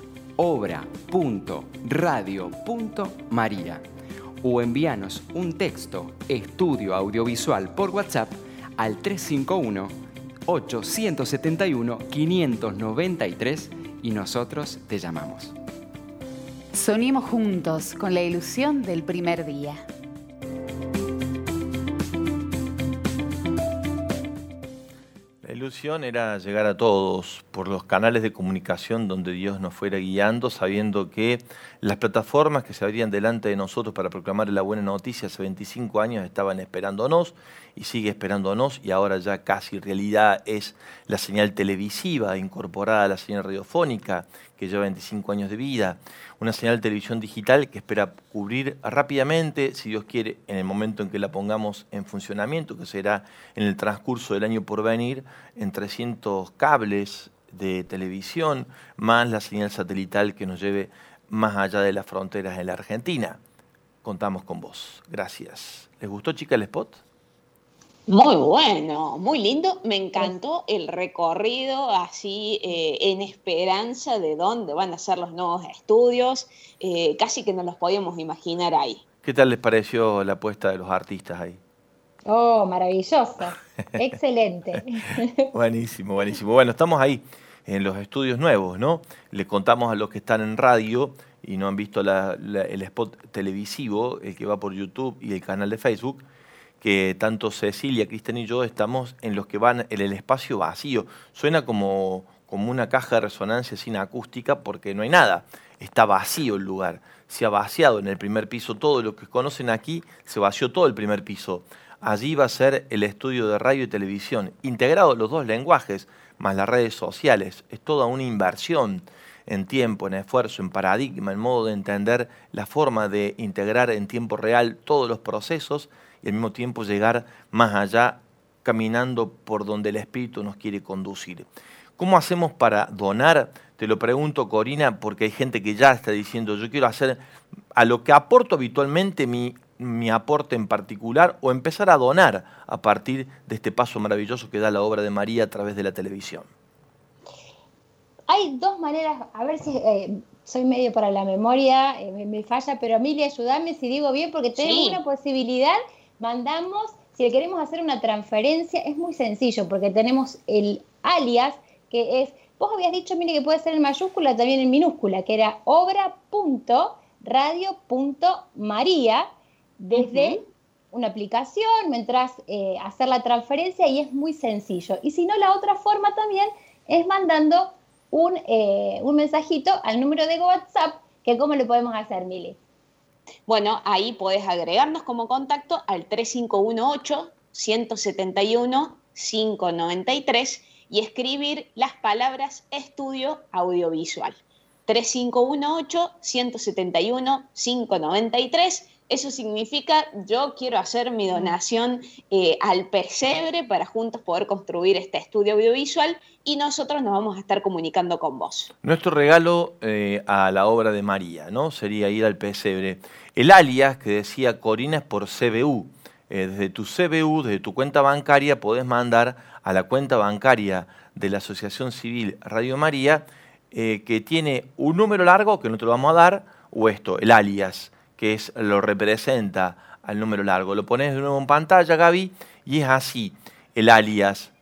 Speaker 9: obra.radio.maría, o envíanos un texto, estudio audiovisual por WhatsApp al 351-871-593 y nosotros te llamamos.
Speaker 10: Soñemos juntos con la ilusión del primer día.
Speaker 3: La ilusión era llegar a todos por los canales de comunicación donde Dios nos fuera guiando, sabiendo que las plataformas que se abrían delante de nosotros para proclamar la buena noticia hace 25 años estaban esperándonos y sigue esperándonos, y ahora ya casi realidad es la señal televisiva incorporada a la señal radiofónica que lleva 25 años de vida, una señal de televisión digital que espera cubrir rápidamente, si Dios quiere, en el momento en que la pongamos en funcionamiento, que será en el transcurso del año por venir, en 300 cables de televisión, más la señal satelital que nos lleve más allá de las fronteras de la Argentina. Contamos con vos. Gracias. ¿Les gustó, chica, el spot?
Speaker 5: Muy bueno, muy lindo. Me encantó el recorrido así en esperanza de dónde van a ser los nuevos estudios. Casi que no los podíamos imaginar ahí.
Speaker 3: ¿Qué tal les pareció la apuesta de los artistas ahí?
Speaker 6: Oh, maravillosa. Excelente.
Speaker 3: Buenísimo, buenísimo. Bueno, estamos ahí en los estudios nuevos, ¿no? Le contamos a los que están en radio y no han visto el spot televisivo, el que va por YouTube y el canal de Facebook, que tanto Cecilia, Cristian y yo estamos en los que van en el espacio vacío. Suena como como una caja de resonancia sin acústica porque no hay nada. Está vacío el lugar. Se ha vaciado en el primer piso todo lo que conocen aquí, se vació todo el primer piso. Allí va a ser el estudio de radio y televisión, integrado los dos lenguajes, más las redes sociales. Es toda una inversión en tiempo, en esfuerzo, en paradigma, en modo de entender la forma de integrar en tiempo real todos los procesos y al mismo tiempo llegar más allá caminando por donde el Espíritu nos quiere conducir. ¿Cómo hacemos para donar? Te lo pregunto, Corina, porque hay gente que ya está diciendo, yo quiero hacer a lo que aporto habitualmente mi aporte en particular o empezar a donar a partir de este paso maravilloso que da la obra de María a través de la televisión.
Speaker 6: Hay dos maneras, a ver si soy medio para la memoria, me falla, pero Emilia, ayúdame si digo bien, porque tenemos una posibilidad, mandamos, si le queremos hacer una transferencia, es muy sencillo, porque tenemos el alias, que es, vos habías dicho, Emilia, que puede ser en mayúscula, también en minúscula, que era obra.radio.maría, desde una aplicación, mientras hacer la transferencia, y es muy sencillo. Y si no, la otra forma también es mandando un mensajito al número de WhatsApp, que ¿cómo lo podemos hacer, Mili?
Speaker 5: Bueno, ahí podés agregarnos como contacto al 3518-171-593 y escribir las palabras estudio audiovisual. 3518-171-593. Eso significa, yo quiero hacer mi donación al pesebre para juntos poder construir este estudio audiovisual y nosotros nos vamos a estar comunicando con vos.
Speaker 3: Nuestro regalo a la obra de María, ¿no? Sería ir al pesebre. El alias que decía Corina es por CBU. Desde tu CBU, desde tu cuenta bancaria, podés mandar a la cuenta bancaria de la Asociación Civil Radio María, que tiene un número largo que no te lo vamos a dar, o esto, el alias, que lo representa al número largo. Lo pones de nuevo en pantalla, Gaby, y es así, el alias,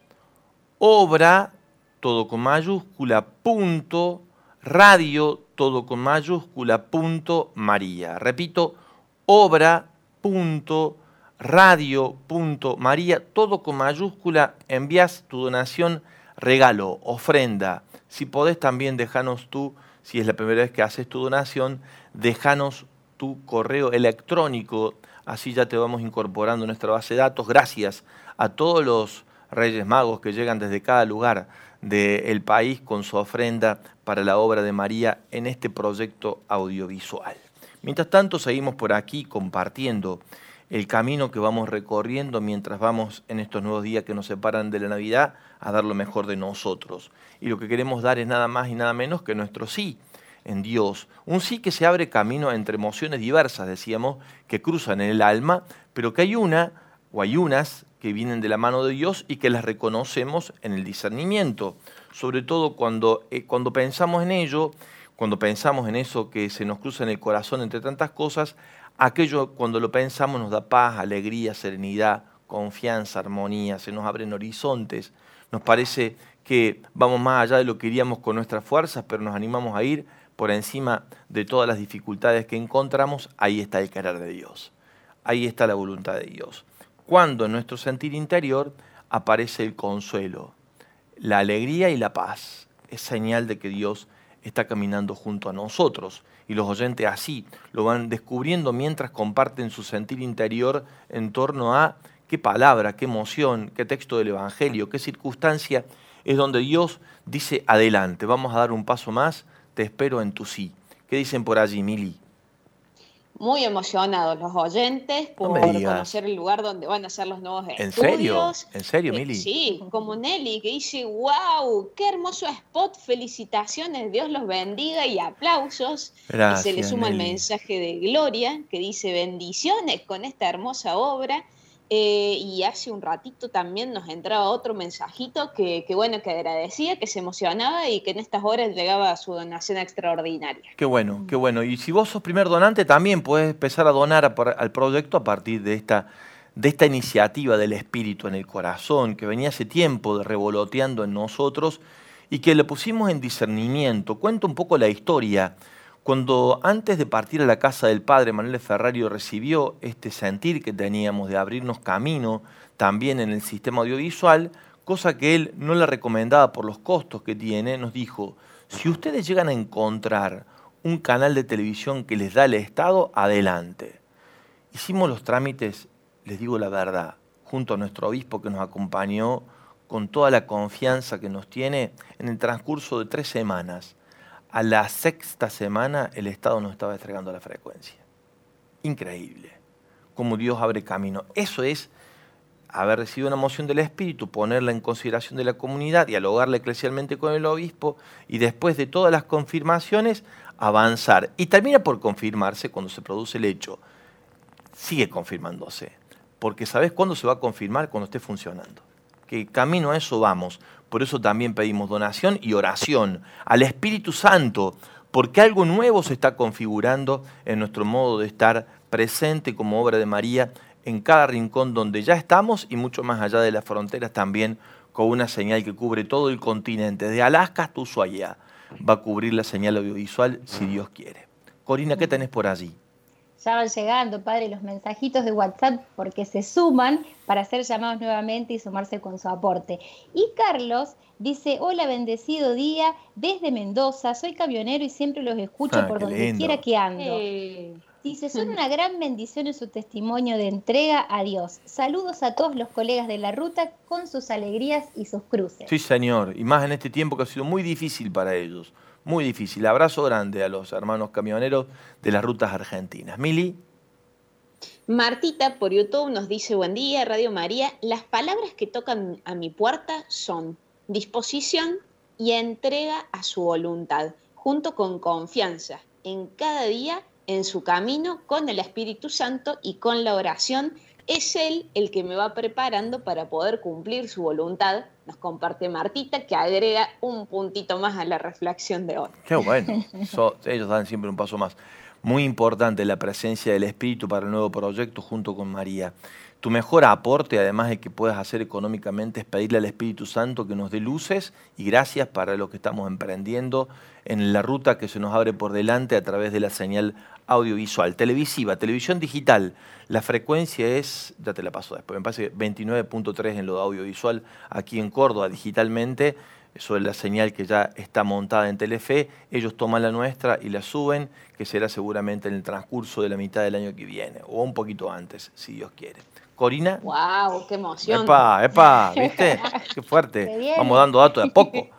Speaker 3: obra, todo con mayúscula, punto, radio, todo con mayúscula, punto, María. Repito, obra, punto, radio, punto, María, todo con mayúscula, envías tu donación, regalo, ofrenda. Si podés también dejanos tú, si es la primera vez que haces tu donación, dejanos tu correo electrónico, así ya te vamos incorporando en nuestra base de datos. Gracias a todos los Reyes Magos que llegan desde cada lugar del país con su ofrenda para la obra de María en este proyecto audiovisual. Mientras tanto, seguimos por aquí compartiendo el camino que vamos recorriendo mientras vamos en estos nuevos días que nos separan de la Navidad a dar lo mejor de nosotros. Y lo que queremos dar es nada más y nada menos que nuestro sí en Dios. Un sí que se abre camino entre emociones diversas, decíamos, que cruzan en el alma, pero que hay una o hay unas que vienen de la mano de Dios y que las reconocemos en el discernimiento. Sobre todo cuando pensamos en ello, cuando pensamos en eso que se nos cruza en el corazón entre tantas cosas, aquello cuando lo pensamos nos da paz, alegría, serenidad, confianza, armonía, se nos abren horizontes. Nos parece que vamos más allá de lo que iríamos con nuestras fuerzas, pero nos animamos a ir por encima de todas las dificultades que encontramos. Ahí está el querer de Dios. Ahí está la voluntad de Dios. Cuando en nuestro sentir interior aparece el consuelo, la alegría y la paz. Es señal de que Dios está caminando junto a nosotros. Y los oyentes así lo van descubriendo mientras comparten su sentir interior en torno a qué palabra, qué emoción, qué texto del Evangelio, qué circunstancia es donde Dios dice adelante, vamos a dar un paso más, te espero en tu sí. ¿Qué dicen por allí, Mili?
Speaker 5: Muy emocionados los oyentes por conocer el lugar donde van a ser los nuevos estudios.
Speaker 3: ¿En serio, Mili?
Speaker 5: Sí, como Nelly, que dice, wow, qué hermoso spot, felicitaciones, Dios los bendiga y aplausos.
Speaker 3: Gracias,
Speaker 5: y se le suma
Speaker 3: Nelly.
Speaker 5: el mensaje de Gloria, que dice bendiciones con esta hermosa obra. Y hace un ratito también nos entraba otro mensajito que bueno, que agradecía, que se emocionaba y que en estas horas llegaba a su donación extraordinaria.
Speaker 3: Qué bueno, qué bueno. Y si vos sos primer donante, también podés empezar a donar al proyecto a partir de esta iniciativa del Espíritu en el corazón, que venía hace tiempo revoloteando en nosotros y que le pusimos en discernimiento. Cuento un poco la historia. Cuando antes de partir a la casa del padre, Manuel Ferrario recibió este sentir que teníamos de abrirnos camino también en el sistema audiovisual, cosa que él no la recomendaba por los costos que tiene, nos dijo, si ustedes llegan a encontrar un canal de televisión que les da el Estado, adelante. Hicimos los trámites, les digo la verdad, junto a nuestro obispo que nos acompañó con toda la confianza que nos tiene, en el transcurso de 3 semanas. A la 6ª semana el Estado nos estaba entregando la frecuencia. Increíble. Cómo Dios abre camino. Eso es haber recibido una moción del Espíritu, ponerla en consideración de la comunidad, dialogarla eclesialmente con el obispo y después de todas las confirmaciones, avanzar. Y termina por confirmarse cuando se produce el hecho. Sigue confirmándose. Porque ¿sabés cuándo se va a confirmar? Cuando esté funcionando. Que camino a eso vamos. Por eso también pedimos donación y oración al Espíritu Santo, porque algo nuevo se está configurando en nuestro modo de estar presente como obra de María en cada rincón donde ya estamos y mucho más allá de las fronteras también, con una señal que cubre todo el continente, de Alaska hasta Ushuaia. Va a cubrir la señal audiovisual si Dios quiere. Corina, ¿qué tenés por allí?
Speaker 6: Ya van llegando, padre, los mensajitos de WhatsApp porque se suman para ser llamados nuevamente y sumarse con su aporte. Y Carlos dice, hola, bendecido día desde Mendoza, soy camionero y siempre los escucho por donde quiera que ando. Dice, son una gran bendición en su testimonio de entrega a Dios. Saludos a todos los colegas de la ruta con sus alegrías y sus cruces.
Speaker 3: Sí, señor, y más en este tiempo que ha sido muy difícil para ellos. Muy difícil. Abrazo grande a los hermanos camioneros de las rutas argentinas. Mili.
Speaker 5: Martita por YouTube nos dice, buen día, Radio María. Las palabras que tocan a mi puerta son disposición y entrega a su voluntad, junto con confianza en cada día, en su camino, con el Espíritu Santo y con la oración. Es Él el que me va preparando para poder cumplir su voluntad. Nos comparte Martita, que agrega un puntito más a la reflexión de hoy.
Speaker 3: Qué bueno. Ellos dan siempre un paso más. Muy importante la presencia del Espíritu para el nuevo proyecto junto con María. Tu mejor aporte, además de que puedas hacer económicamente, es pedirle al Espíritu Santo que nos dé luces y gracias para lo que estamos emprendiendo en la ruta que se nos abre por delante a través de la señal audiovisual, televisiva, televisión digital. La frecuencia es, ya te la paso después, me parece 29.3 en lo de audiovisual aquí en Córdoba digitalmente. Eso es la señal que ya está montada en Telefe. Ellos toman la nuestra y la suben, que será seguramente en el transcurso de la mitad del año que viene, o un poquito antes, si Dios quiere. Corina.
Speaker 5: ¡Wow! ¡Qué emoción!
Speaker 3: ¡Epa! ¿Viste? ¡Qué fuerte! Vamos dando datos de a poco.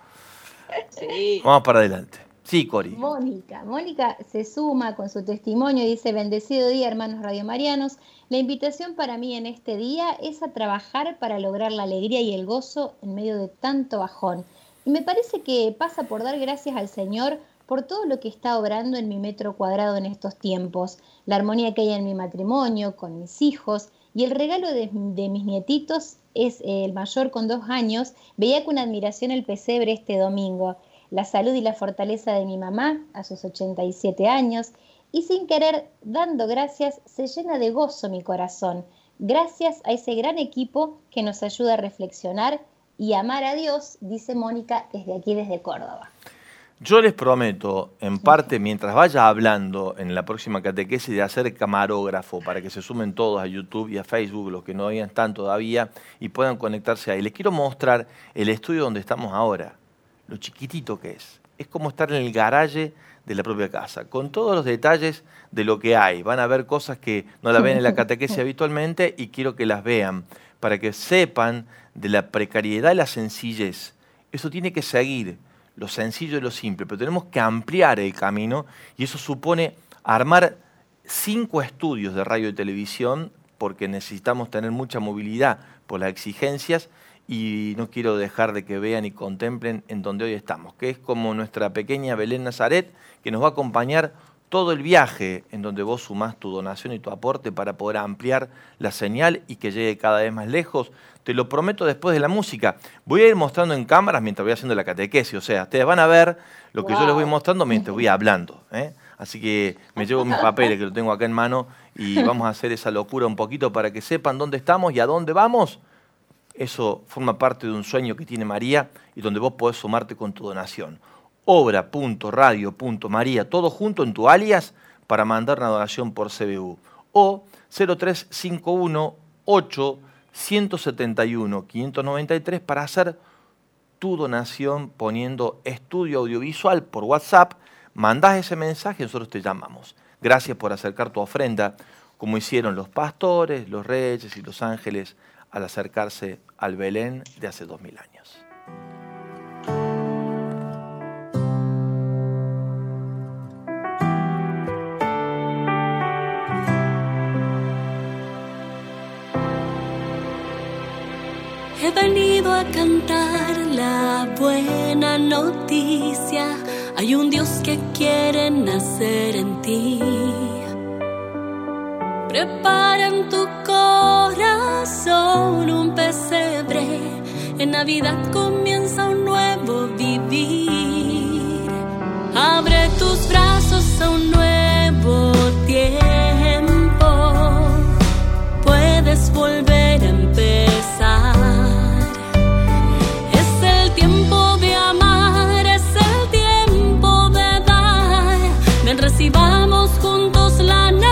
Speaker 5: Sí.
Speaker 3: Vamos para adelante. Sí, Cori.
Speaker 6: Mónica se suma con su testimonio y dice, bendecido día, hermanos radiomarianos. La invitación para mí en este día es a trabajar para lograr la alegría y el gozo en medio de tanto bajón. Y me parece que pasa por dar gracias al Señor por todo lo que está obrando en mi metro cuadrado en estos tiempos, la armonía que hay en mi matrimonio, con mis hijos, y el regalo de mis nietitos es el mayor con 2 años. Veía con admiración el pesebre este domingo, la salud y la fortaleza de mi mamá a sus 87 años, y sin querer, dando gracias, se llena de gozo mi corazón, gracias a ese gran equipo que nos ayuda a reflexionar y amar a Dios, dice Mónica desde aquí, desde Córdoba.
Speaker 3: Yo les prometo, en parte, mientras vaya hablando en la próxima catequesis, de hacer camarógrafo para que se sumen todos a YouTube y a Facebook, los que no están todavía, y puedan conectarse ahí. Les quiero mostrar el estudio donde estamos ahora, lo chiquitito que es. Es como estar en el garaje de la propia casa, con todos los detalles de lo que hay. Van a ver cosas que no la ven en la catequesis habitualmente y quiero que las vean, para que sepan de la precariedad y la sencillez. Eso tiene que seguir. Lo sencillo y lo simple, pero tenemos que ampliar el camino y eso supone armar 5 estudios de radio y televisión porque necesitamos tener mucha movilidad por las exigencias y no quiero dejar de que vean y contemplen en donde hoy estamos, que es como nuestra pequeña Belén Nazaret, que nos va a acompañar todo el viaje en donde vos sumás tu donación y tu aporte para poder ampliar la señal y que llegue cada vez más lejos. Te lo prometo después de la música. Voy a ir mostrando en cámaras mientras voy haciendo la catequesis. O sea, ustedes van a ver lo que yo les voy mostrando mientras voy hablando, ¿eh? Así que me llevo mis papeles que lo tengo acá en mano y vamos a hacer esa locura un poquito para que sepan dónde estamos y a dónde vamos. Eso forma parte de un sueño que tiene María y donde vos podés sumarte con tu donación. Obra.radio.maria, todo junto en tu alias para mandar una donación por CBU. O 0351 8 171-593 para hacer tu donación poniendo estudio audiovisual por WhatsApp. Mandás ese mensaje y nosotros te llamamos. Gracias por acercar tu ofrenda, como hicieron los pastores, los reyes y los ángeles al acercarse al Belén de hace 2000 años.
Speaker 7: He venido a cantar la buena noticia. Hay un Dios que quiere nacer en ti. Prepara en tu corazón un pesebre. En Navidad comienza un nuevo vivir. Abre tus brazos a un nuevo tiempo. Puedes volver a empezar. Es el tiempo de amar, es el tiempo de dar. Ven, recibamos juntos la Navidad.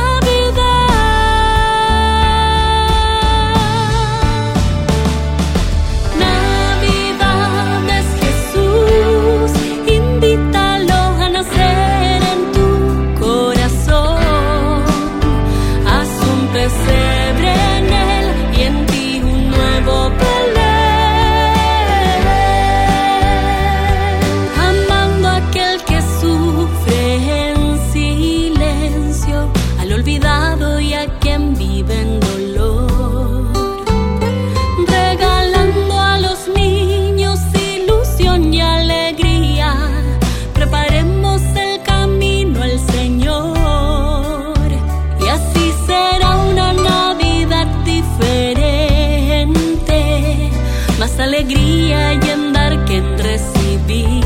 Speaker 7: Alegría y en dar que en recibir.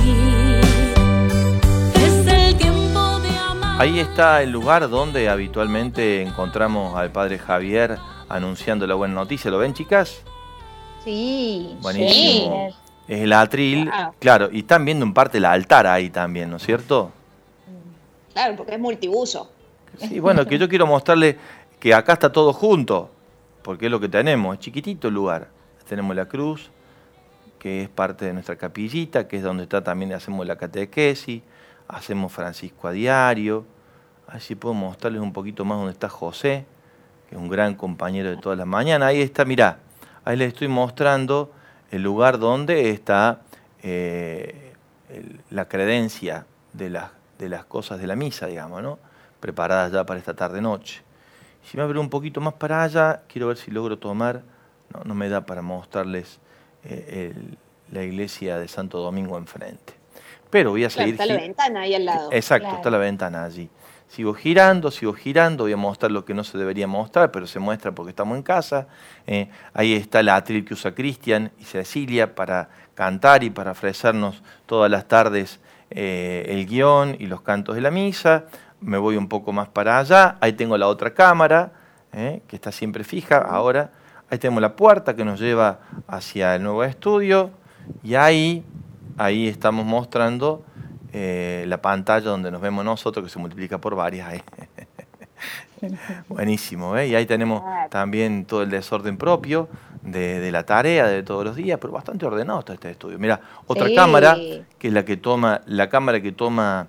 Speaker 7: Es el tiempo de amar.
Speaker 3: Ahí está el lugar donde habitualmente encontramos al Padre Javier anunciando la buena noticia. ¿Lo ven, chicas?
Speaker 6: Sí.
Speaker 3: Buenísimo.
Speaker 6: Sí.
Speaker 3: Es el atril, claro, y están viendo en parte el altar ahí también, ¿no es cierto?
Speaker 5: Claro, porque es multiuso.
Speaker 3: Sí, bueno, que yo quiero mostrarle que acá está todo junto, porque es lo que tenemos, es chiquitito el lugar. Tenemos la cruz, que es parte de nuestra capillita, que es donde está también hacemos la catequesis, hacemos Francisco a diario. Así puedo mostrarles un poquito más donde está José, que es un gran compañero de todas las mañanas. Ahí está, mirá, ahí les estoy mostrando el lugar donde está la credencia de las cosas de la misa, digamos, ¿no? Preparadas ya para esta tarde-noche. Si me abro un poquito más para allá, quiero ver si logro tomar, no me da para mostrarles la iglesia de Santo Domingo enfrente. Pero voy a seguir...
Speaker 5: Está la ventana ahí al lado.
Speaker 3: Exacto,
Speaker 5: claro.
Speaker 3: Está la ventana allí. Sigo girando, voy a mostrar lo que no se debería mostrar, pero se muestra porque estamos en casa. Ahí está la atril que usa Cristian y Cecilia para cantar y para ofrecernos todas las tardes el guión y los cantos de la misa. Me voy un poco más para allá, ahí tengo la otra cámara, que está siempre fija ahora. Ahí tenemos la puerta que nos lleva hacia el nuevo estudio y ahí estamos mostrando la pantalla donde nos vemos nosotros, que se multiplica por varias ahí. Buenísimo, ¿eh? Y ahí tenemos también todo el desorden propio de la tarea de todos los días, pero bastante ordenado está este estudio. Mira, otra cámara, que es la cámara que toma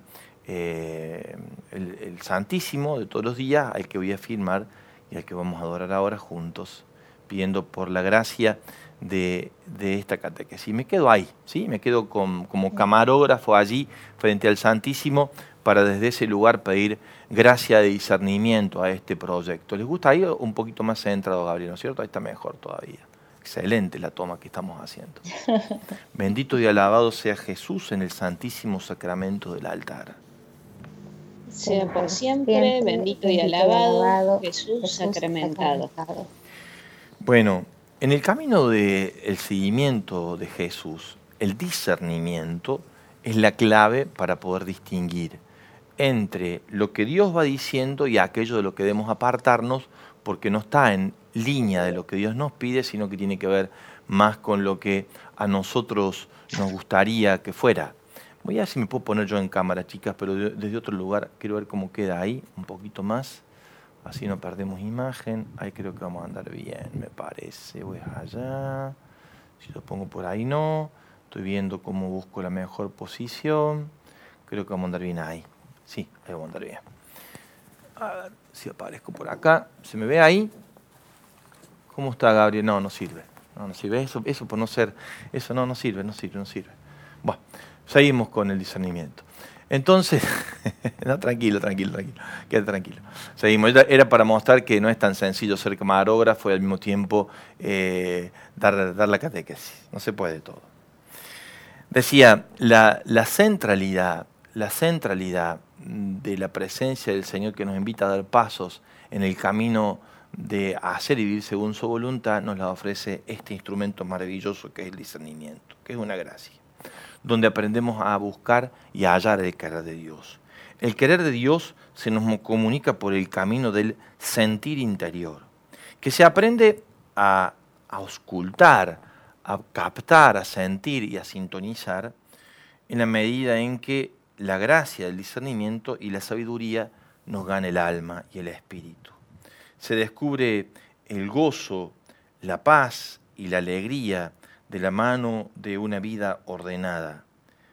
Speaker 3: el Santísimo de todos los días, al que voy a filmar y al que vamos a adorar ahora juntos, pidiendo por la gracia de esta catequesis. Y me quedo ahí, ¿sí? Me quedo como camarógrafo allí frente al Santísimo para desde ese lugar pedir gracia de discernimiento a este proyecto. ¿Les gusta ahí un poquito más centrado, Gabriel? ¿No es cierto? Ahí está mejor todavía. Excelente la toma que estamos haciendo. Bendito y alabado sea Jesús en el Santísimo Sacramento del altar.
Speaker 5: Sea por siempre, bendito y alabado Jesús sacramentado.
Speaker 3: Bueno, en el camino del seguimiento de Jesús, el discernimiento es la clave para poder distinguir entre lo que Dios va diciendo y aquello de lo que debemos apartarnos, porque no está en línea de lo que Dios nos pide, sino que tiene que ver más con lo que a nosotros nos gustaría que fuera. Voy a ver si me puedo poner yo en cámara, chicas, pero desde otro lugar. Quiero ver cómo queda ahí, un poquito más, Así no perdemos imagen. Ahí creo que vamos a andar bien, me parece. Voy allá. Si lo pongo por ahí no. Estoy viendo cómo busco la mejor posición. Creo que vamos a andar bien ahí. Sí, ahí vamos a andar bien. A ver si aparezco por acá. ¿Se me ve ahí? ¿Cómo está, Gabriel? No, no sirve. No sirve. Eso por no ser... Eso no sirve. Bueno, seguimos con el discernimiento. Entonces, no, tranquilo. Quédate tranquilo. Seguimos. Era para mostrar que no es tan sencillo ser camarógrafo y al mismo tiempo dar la catequesis. No se puede todo. Decía, la centralidad de la presencia del Señor que nos invita a dar pasos en el camino de hacer y vivir según su voluntad, nos la ofrece este instrumento maravilloso que es el discernimiento, que es una gracia, donde aprendemos a buscar y a hallar el querer de Dios. El querer de Dios se nos comunica por el camino del sentir interior, que se aprende a auscultar, a captar, a sentir y a sintonizar en la medida en que la gracia del discernimiento y la sabiduría nos gana el alma y el espíritu. Se descubre el gozo, la paz y la alegría de la mano de una vida ordenada,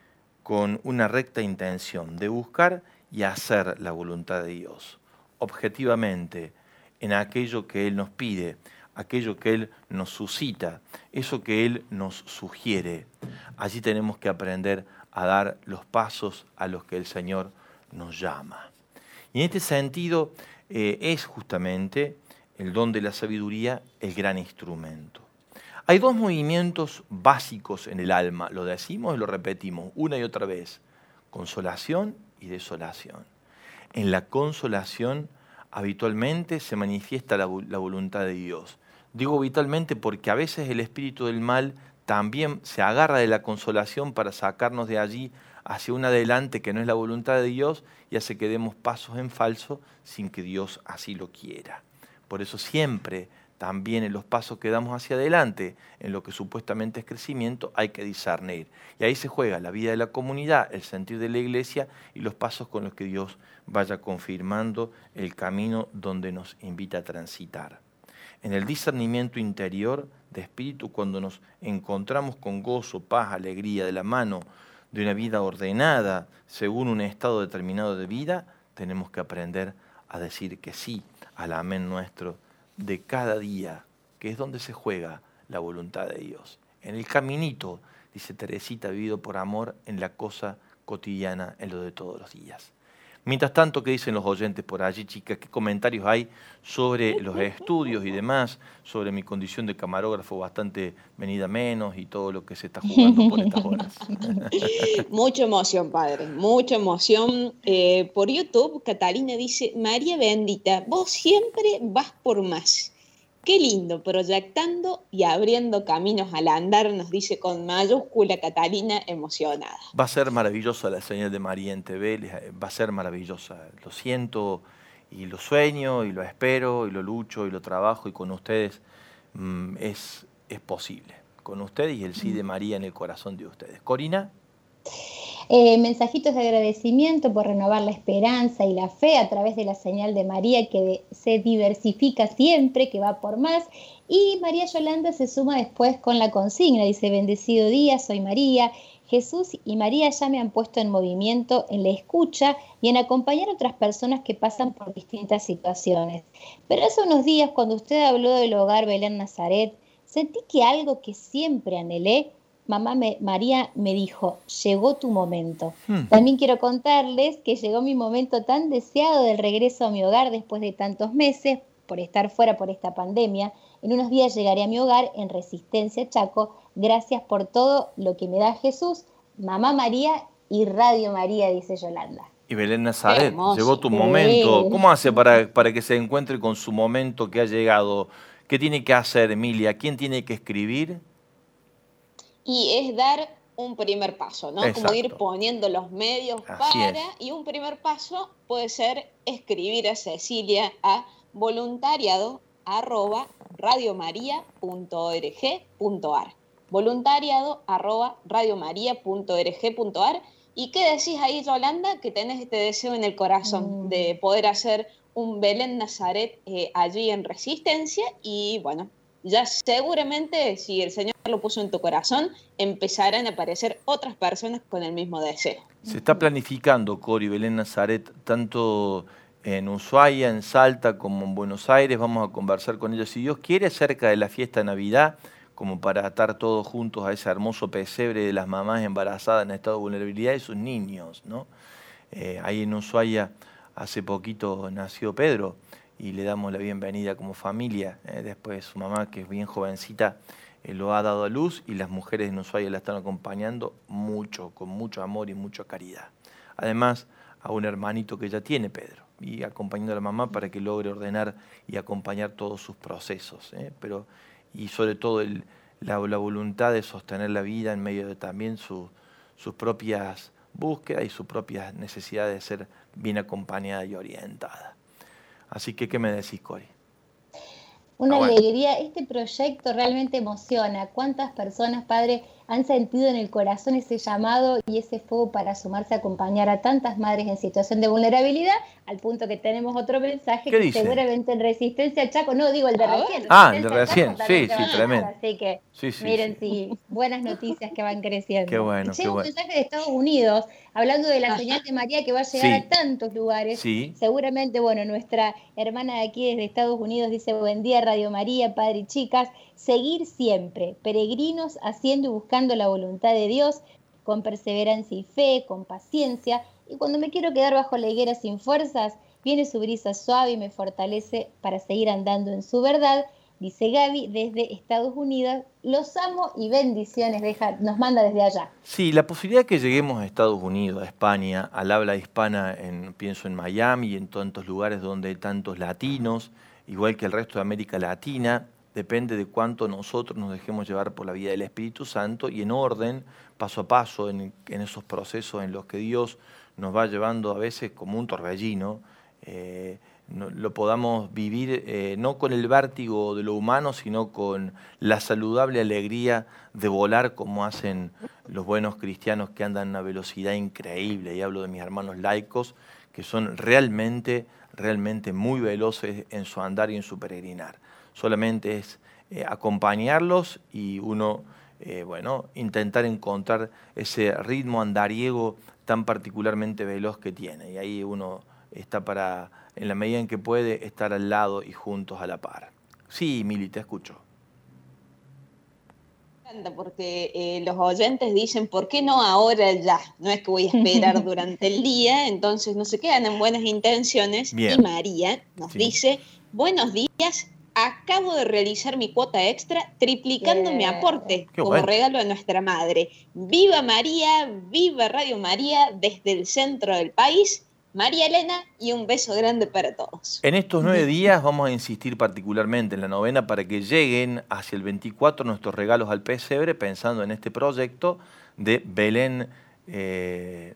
Speaker 3: con una recta intención de buscar y hacer la voluntad de Dios, objetivamente, en aquello que Él nos pide, aquello que Él nos suscita, eso que Él nos sugiere. Allí tenemos que aprender a dar los pasos a los que el Señor nos llama. Y en este sentido es justamente el don de la sabiduría el gran instrumento. Hay dos movimientos básicos en el alma, lo decimos y lo repetimos una y otra vez, consolación y desolación. En la consolación habitualmente se manifiesta la voluntad de Dios. Digo habitualmente porque a veces el espíritu del mal también se agarra de la consolación para sacarnos de allí hacia un adelante que no es la voluntad de Dios y hace que demos pasos en falso sin que Dios así lo quiera. Por eso siempre, también en los pasos que damos hacia adelante, en lo que supuestamente es crecimiento, hay que discernir. Y ahí se juega la vida de la comunidad, el sentir de la iglesia y los pasos con los que Dios vaya confirmando el camino donde nos invita a transitar. En el discernimiento interior de espíritu, cuando nos encontramos con gozo, paz, alegría de la mano de una vida ordenada según un estado determinado de vida, tenemos que aprender a decir que sí al amén nuestro de cada día, que es donde se juega la voluntad de Dios. En el caminito, dice Teresita, vivido por amor en la cosa cotidiana, en lo de todos los días. Mientras tanto, ¿qué dicen los oyentes por allí, chicas? ¿Qué comentarios hay sobre los estudios y demás? Sobre mi condición de camarógrafo bastante venida menos y todo lo que se está jugando por estas horas.
Speaker 5: Mucha emoción, padre, mucha emoción. Por YouTube, Catalina dice, María bendita, vos siempre vas por más. Qué lindo, proyectando y abriendo caminos al andar, nos dice con mayúscula Catalina, emocionada.
Speaker 3: Va a ser maravillosa la señal de María en TV, va a ser maravillosa. Lo siento y lo sueño y lo espero y lo lucho y lo trabajo y con ustedes es posible. Con ustedes y el sí de María en el corazón de ustedes. Corina.
Speaker 6: Mensajitos de agradecimiento por renovar la esperanza y la fe a través de la señal de María que se diversifica siempre, que va por más. Y María Yolanda se suma después con la consigna, dice, bendecido día, soy María. Jesús y María ya me han puesto en movimiento en la escucha y en acompañar a otras personas que pasan por distintas situaciones. Pero hace unos días, cuando usted habló del hogar Belén Nazaret, sentí que algo que siempre anhelé, María me dijo, llegó tu momento. También quiero contarles que llegó mi momento tan deseado del regreso a mi hogar después de tantos meses, por estar fuera por esta pandemia. En unos días llegaré a mi hogar en Resistencia, Chaco. Gracias por todo lo que me da Jesús, Mamá María y Radio María, dice Yolanda.
Speaker 3: Y Belén Nazaret, llegó tu momento. ¿Cómo hace para que se encuentre con su momento que ha llegado? ¿Qué tiene que hacer, Emilia? ¿Quién tiene que escribir?
Speaker 5: Y es dar un primer paso, ¿no?
Speaker 3: Exacto.
Speaker 5: Como ir poniendo los medios y un primer paso puede ser escribir a Cecilia a voluntariado@radiomaria.org.ar voluntariado@radiomaria.org.ar. ¿Y qué decís ahí, Yolanda? Que tenés este deseo en el corazón de poder hacer un Belén Nazaret allí en Resistencia y bueno, ya seguramente si el Señor lo puso en tu corazón, empezarán a aparecer otras personas con el mismo deseo.
Speaker 3: Se está planificando, Cori, Belén Nazaret, tanto en Ushuaia, en Salta, como en Buenos Aires. Vamos a conversar con ellos, si Dios quiere, cerca de la fiesta de Navidad, como para atar todos juntos a ese hermoso pesebre de las mamás embarazadas en estado de vulnerabilidad y sus niños, ¿no? Ahí en Ushuaia hace poquito nació Pedro y le damos la bienvenida como familia. Después su mamá, que es bien jovencita, lo ha dado a luz y las mujeres en Ushuaia la están acompañando mucho, con mucho amor y mucha caridad. Además, a un hermanito que ya tiene Pedro y acompañando a la mamá para que logre ordenar y acompañar todos sus procesos. Y sobre todo la voluntad de sostener la vida en medio de también sus propias búsquedas y sus propias necesidades de ser bien acompañada y orientada. Así que, ¿qué me decís, Cori?
Speaker 6: Una alegría, este proyecto realmente emociona. ¿Cuántas personas, Padre, han sentido en el corazón ese llamado y ese fuego para sumarse a acompañar a tantas madres en situación de vulnerabilidad? Al punto que tenemos otro mensaje que
Speaker 3: dice?
Speaker 6: Seguramente en Resistencia Chaco, no digo el de recién.
Speaker 3: El de recién, sí, tremendo.
Speaker 6: Así que miren, sí, buenas noticias que van creciendo.
Speaker 3: Qué bueno,
Speaker 6: Llega un mensaje de Estados Unidos, hablando de la señal de María que va a llegar a tantos lugares.
Speaker 3: Sí.
Speaker 6: Seguramente, nuestra hermana de aquí desde Estados Unidos dice: buen día, Radio María, Padre y chicas, seguir siempre, peregrinos, haciendo y buscando la voluntad de Dios, con perseverancia y fe, con paciencia, y cuando me quiero quedar bajo la higuera sin fuerzas, viene su brisa suave y me fortalece para seguir andando en su verdad, dice Gaby desde Estados Unidos. Los amo y bendiciones, nos manda desde allá.
Speaker 3: Sí, la posibilidad de que lleguemos a Estados Unidos, a España, al habla hispana, pienso en Miami y en tantos lugares donde hay tantos latinos, igual que el resto de América Latina, depende de cuánto nosotros nos dejemos llevar por la vida del Espíritu Santo y en orden, paso a paso, en esos procesos en los que Dios nos va llevando a veces como un torbellino, lo podamos vivir no con el vértigo de lo humano, sino con la saludable alegría de volar como hacen los buenos cristianos que andan a una velocidad increíble. Y hablo de mis hermanos laicos, que son realmente muy veloces en su andar y en su peregrinar. Solamente es acompañarlos y uno, intentar encontrar ese ritmo andariego tan particularmente veloz que tiene. Y ahí uno está para, en la medida en que puede, estar al lado y juntos a la par. Sí, Mili, te escucho.
Speaker 5: Porque los oyentes dicen, ¿por qué no ahora ya? No es que voy a esperar durante el día, entonces no se quedan en buenas intenciones. Bien. Y María nos dice, buenos días, acabo de realizar mi cuota extra triplicando mi aporte como regalo a nuestra madre. ¡Viva María! ¡Viva Radio María! Desde el centro del país, María Elena, y un beso grande para todos.
Speaker 3: En estos 9 días vamos a insistir particularmente en la novena para que lleguen hacia el 24 nuestros regalos al pesebre, pensando en este proyecto de Belén, de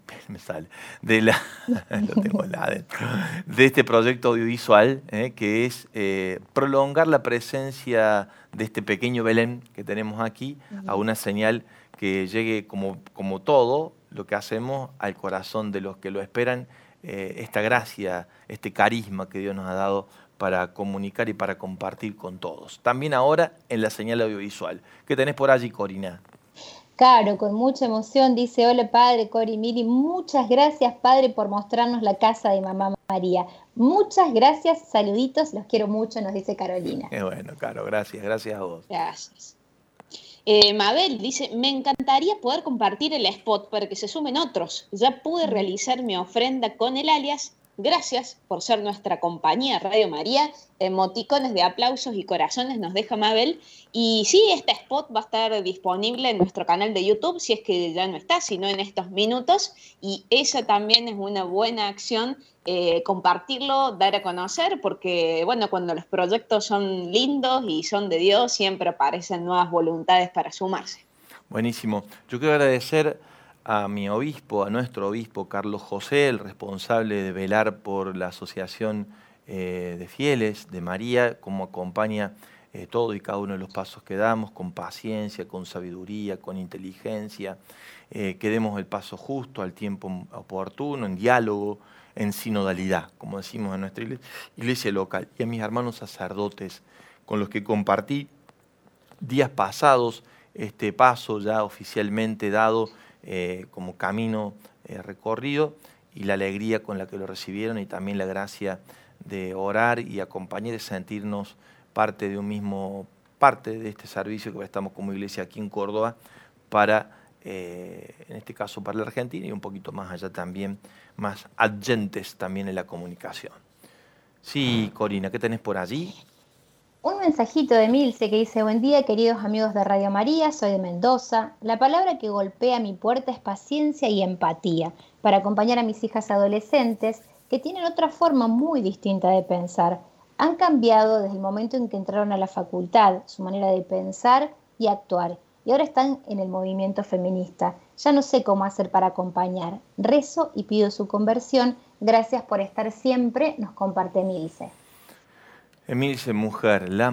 Speaker 3: este proyecto audiovisual, que es prolongar la presencia de este pequeño Belén que tenemos aquí a una señal que llegue como todo lo que hacemos al corazón de los que lo esperan, esta gracia, este carisma que Dios nos ha dado para comunicar y para compartir con todos. También ahora en la señal audiovisual. ¿Qué tenés por allí, Corina?
Speaker 6: Caro, con mucha emoción, dice: hola Padre, Cori, Mili, muchas gracias Padre por mostrarnos la casa de Mamá María. Muchas gracias, saluditos, los quiero mucho, nos dice Carolina.
Speaker 3: Qué bueno, Caro, gracias a vos.
Speaker 5: Gracias. Mabel dice, me encantaría poder compartir el spot para que se sumen otros. Ya pude realizar mi ofrenda con el alias. Gracias por ser nuestra compañía, Radio María. Emoticones de aplausos y corazones nos deja Mabel. Y sí, este spot va a estar disponible en nuestro canal de YouTube, si es que ya no está, sino en estos minutos. Y esa también es una buena acción, compartirlo, dar a conocer, porque cuando los proyectos son lindos y son de Dios, siempre aparecen nuevas voluntades para sumarse.
Speaker 3: Buenísimo. Yo quiero agradecer a mi obispo, a nuestro obispo Carlos José, el responsable de velar por la Asociación de Fieles de María, como acompaña todo y cada uno de los pasos que damos, con paciencia, con sabiduría, con inteligencia, que demos el paso justo al tiempo oportuno, en diálogo, en sinodalidad, como decimos en nuestra iglesia local. Y a mis hermanos sacerdotes, con los que compartí días pasados este paso ya oficialmente dado como camino recorrido, y la alegría con la que lo recibieron, y también la gracia de orar y acompañar y sentirnos parte de un mismo, parte de este servicio que prestamos como iglesia aquí en Córdoba para, en este caso para la Argentina, y un poquito más allá también, más adyentes también en la comunicación. Sí, Corina, ¿qué tenés por allí?
Speaker 6: Un mensajito de Milce que dice: buen día, queridos amigos de Radio María, soy de Mendoza. La palabra que golpea mi puerta es paciencia y empatía, para acompañar a mis hijas adolescentes que tienen otra forma muy distinta de pensar. Han cambiado desde el momento en que entraron a la facultad, su manera de pensar y actuar, y ahora están en el movimiento feminista. Ya no sé cómo hacer para acompañar. Rezo y pido su conversión. Gracias por estar siempre, nos comparte Milce.
Speaker 3: Emilce, mujer, la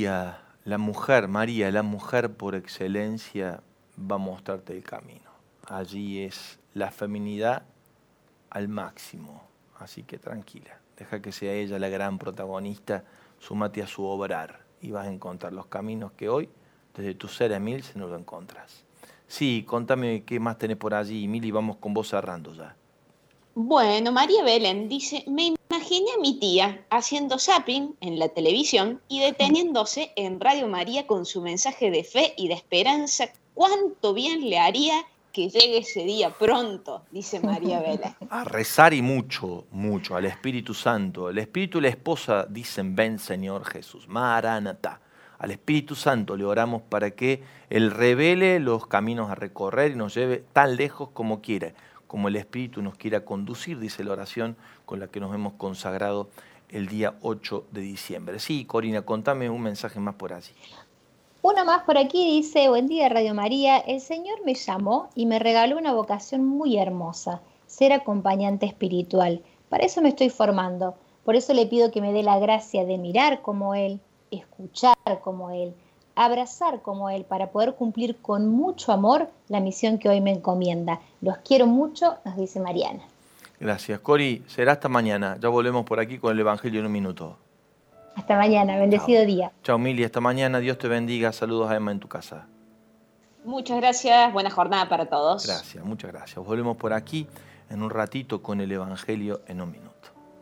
Speaker 3: mujer por excelencia va a mostrarte el camino. Allí es la feminidad al máximo, así que tranquila, deja que sea ella la gran protagonista, súmate a su obrar y vas a encontrar los caminos que hoy, desde tu ser, Emilce, no lo encontrás. Sí, contame qué más tenés por allí, Emil, y vamos con vos cerrando ya.
Speaker 5: Bueno, María Belén dice: me imaginé a mi tía haciendo zapping en la televisión y deteniéndose en Radio María con su mensaje de fe y de esperanza. ¿Cuánto bien le haría que llegue ese día pronto?, dice María Belén.
Speaker 3: A rezar y mucho, mucho, al Espíritu Santo. El Espíritu y la esposa dicen: ven, Señor Jesús, Maranatá. Al Espíritu Santo le oramos para que Él revele los caminos a recorrer y nos lleve tan lejos como quiera, como el Espíritu nos quiera conducir, dice la oración con la que nos hemos consagrado el día 8 de diciembre. Sí, Corina, contame un mensaje más por allí.
Speaker 6: Uno más por aquí dice: buen día, Radio María. El Señor me llamó y me regaló una vocación muy hermosa, ser acompañante espiritual. Para eso me estoy formando. Por eso le pido que me dé la gracia de mirar como Él, escuchar como Él, abrazar como Él, para poder cumplir con mucho amor la misión que hoy me encomienda. Los quiero mucho, nos dice Mariana.
Speaker 3: Gracias, Cori. Será hasta mañana. Ya volvemos por aquí con el Evangelio en un minuto.
Speaker 6: Hasta mañana, bendecido
Speaker 3: Chao.
Speaker 6: día.
Speaker 3: Chao, Mili, hasta mañana. Dios te bendiga. Saludos a Emma en tu casa.
Speaker 5: Muchas gracias, buena jornada para todos.
Speaker 3: Gracias, muchas gracias. Volvemos por aquí en un ratito con el Evangelio en un minuto.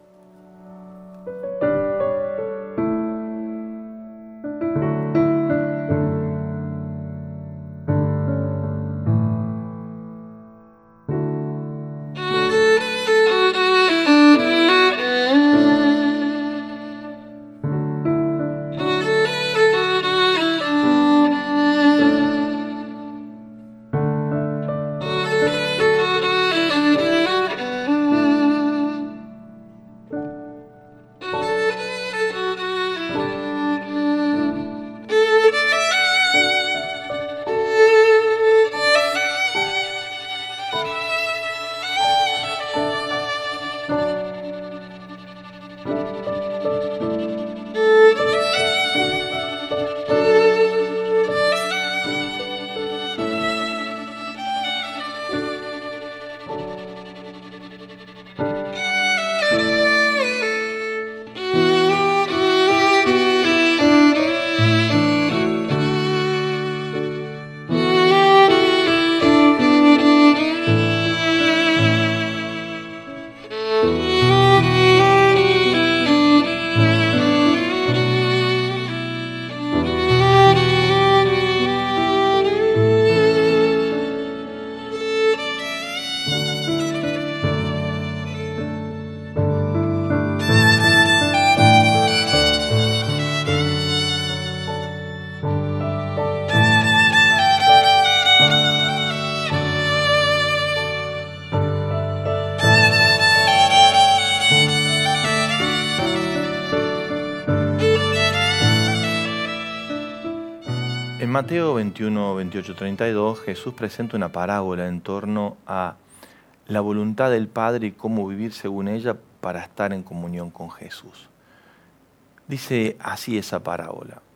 Speaker 3: En Mateo 21, 28, 32, Jesús presenta una parábola en torno a la voluntad del Padre y cómo vivir según ella para estar en comunión con Jesús. Dice así esa parábola: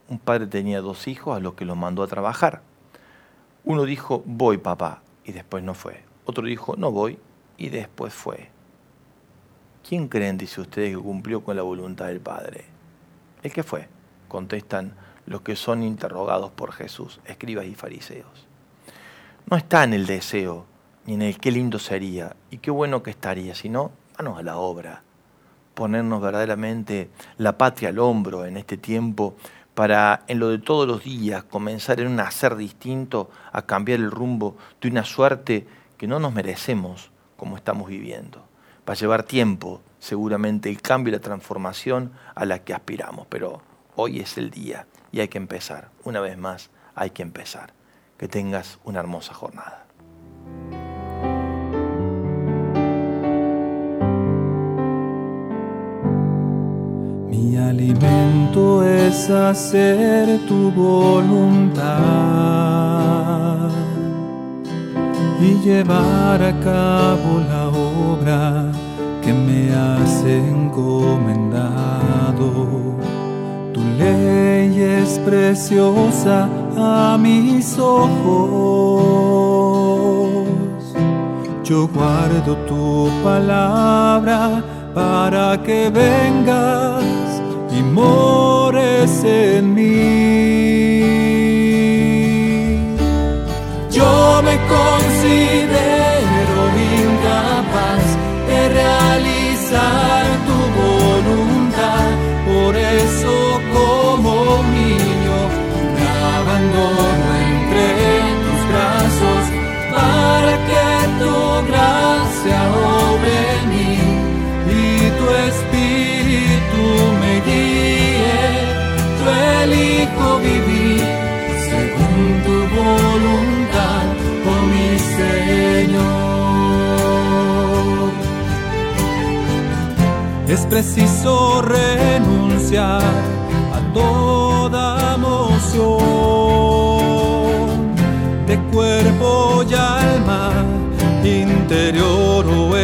Speaker 3: Un padre tenía 2 hijos a los que los mandó a trabajar. Uno dijo, voy papá, y después no fue. Otro dijo, no voy, y después fue. ¿Quién creen, dice ustedes, que cumplió con la voluntad del Padre? El que fue, contestan los que son interrogados por Jesús, escribas y fariseos. No está en el deseo, ni en el qué lindo sería y qué bueno que estaría, sino manos a la obra. Ponernos verdaderamente la patria al hombro en este tiempo para, en lo de todos los días, comenzar en un hacer distinto a cambiar el rumbo de una suerte que no nos merecemos como estamos viviendo. Va a llevar tiempo, seguramente, el cambio y la transformación a la que aspiramos, pero hoy es el día y hay que empezar. Una vez más, hay que empezar. Que tengas una hermosa jornada.
Speaker 4: Mi alimento es hacer tu voluntad y llevar a cabo la obra que me has encomendado. Tu ley es preciosa a mis ojos. Yo guardo tu palabra para que vengas y mores en mí. Yo me considero incapaz de realizar tu voluntad, por eso como un niño me abandono entre tus brazos, para que tu gracia obre en mí y tu espíritu me guíe. Yo elijo vivir según tu voluntad, oh mi Señor. Es preciso renunciar a toda emoción de cuerpo y alma, interior o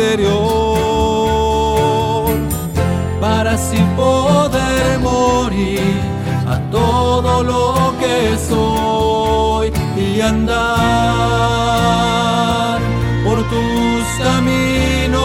Speaker 4: exterior, para así poder morir a todo lo que soy y andar por tus caminos.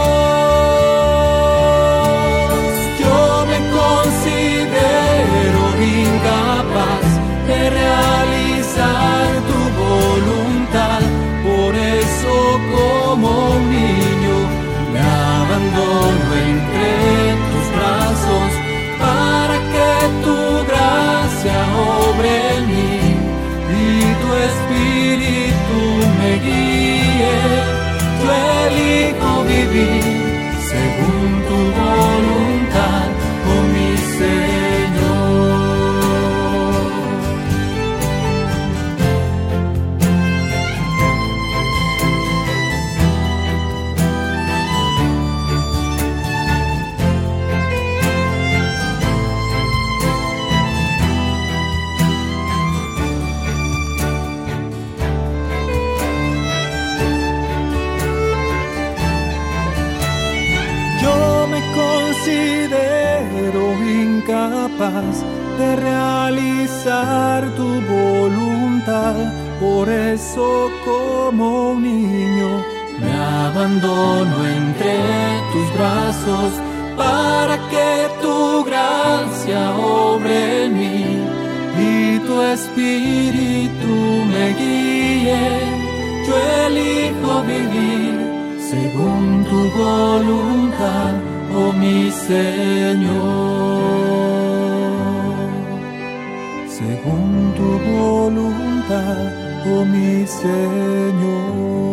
Speaker 4: Yo me considero incapaz de realizar tu voluntad, por eso como un niño me abandono entre tus brazos, para que tu gracia obre en mí y tu espíritu me guíe. Yo elijo vivir según tu voluntad, oh mi Señor. Considero incapaz de realizar tu voluntad, por eso como un niño me abandono entre tus brazos, para que tu gracia obre en mí y tu espíritu me guíe. Yo elijo vivir según tu voluntad, oh mi Señor, según tu voluntad, oh mi Señor.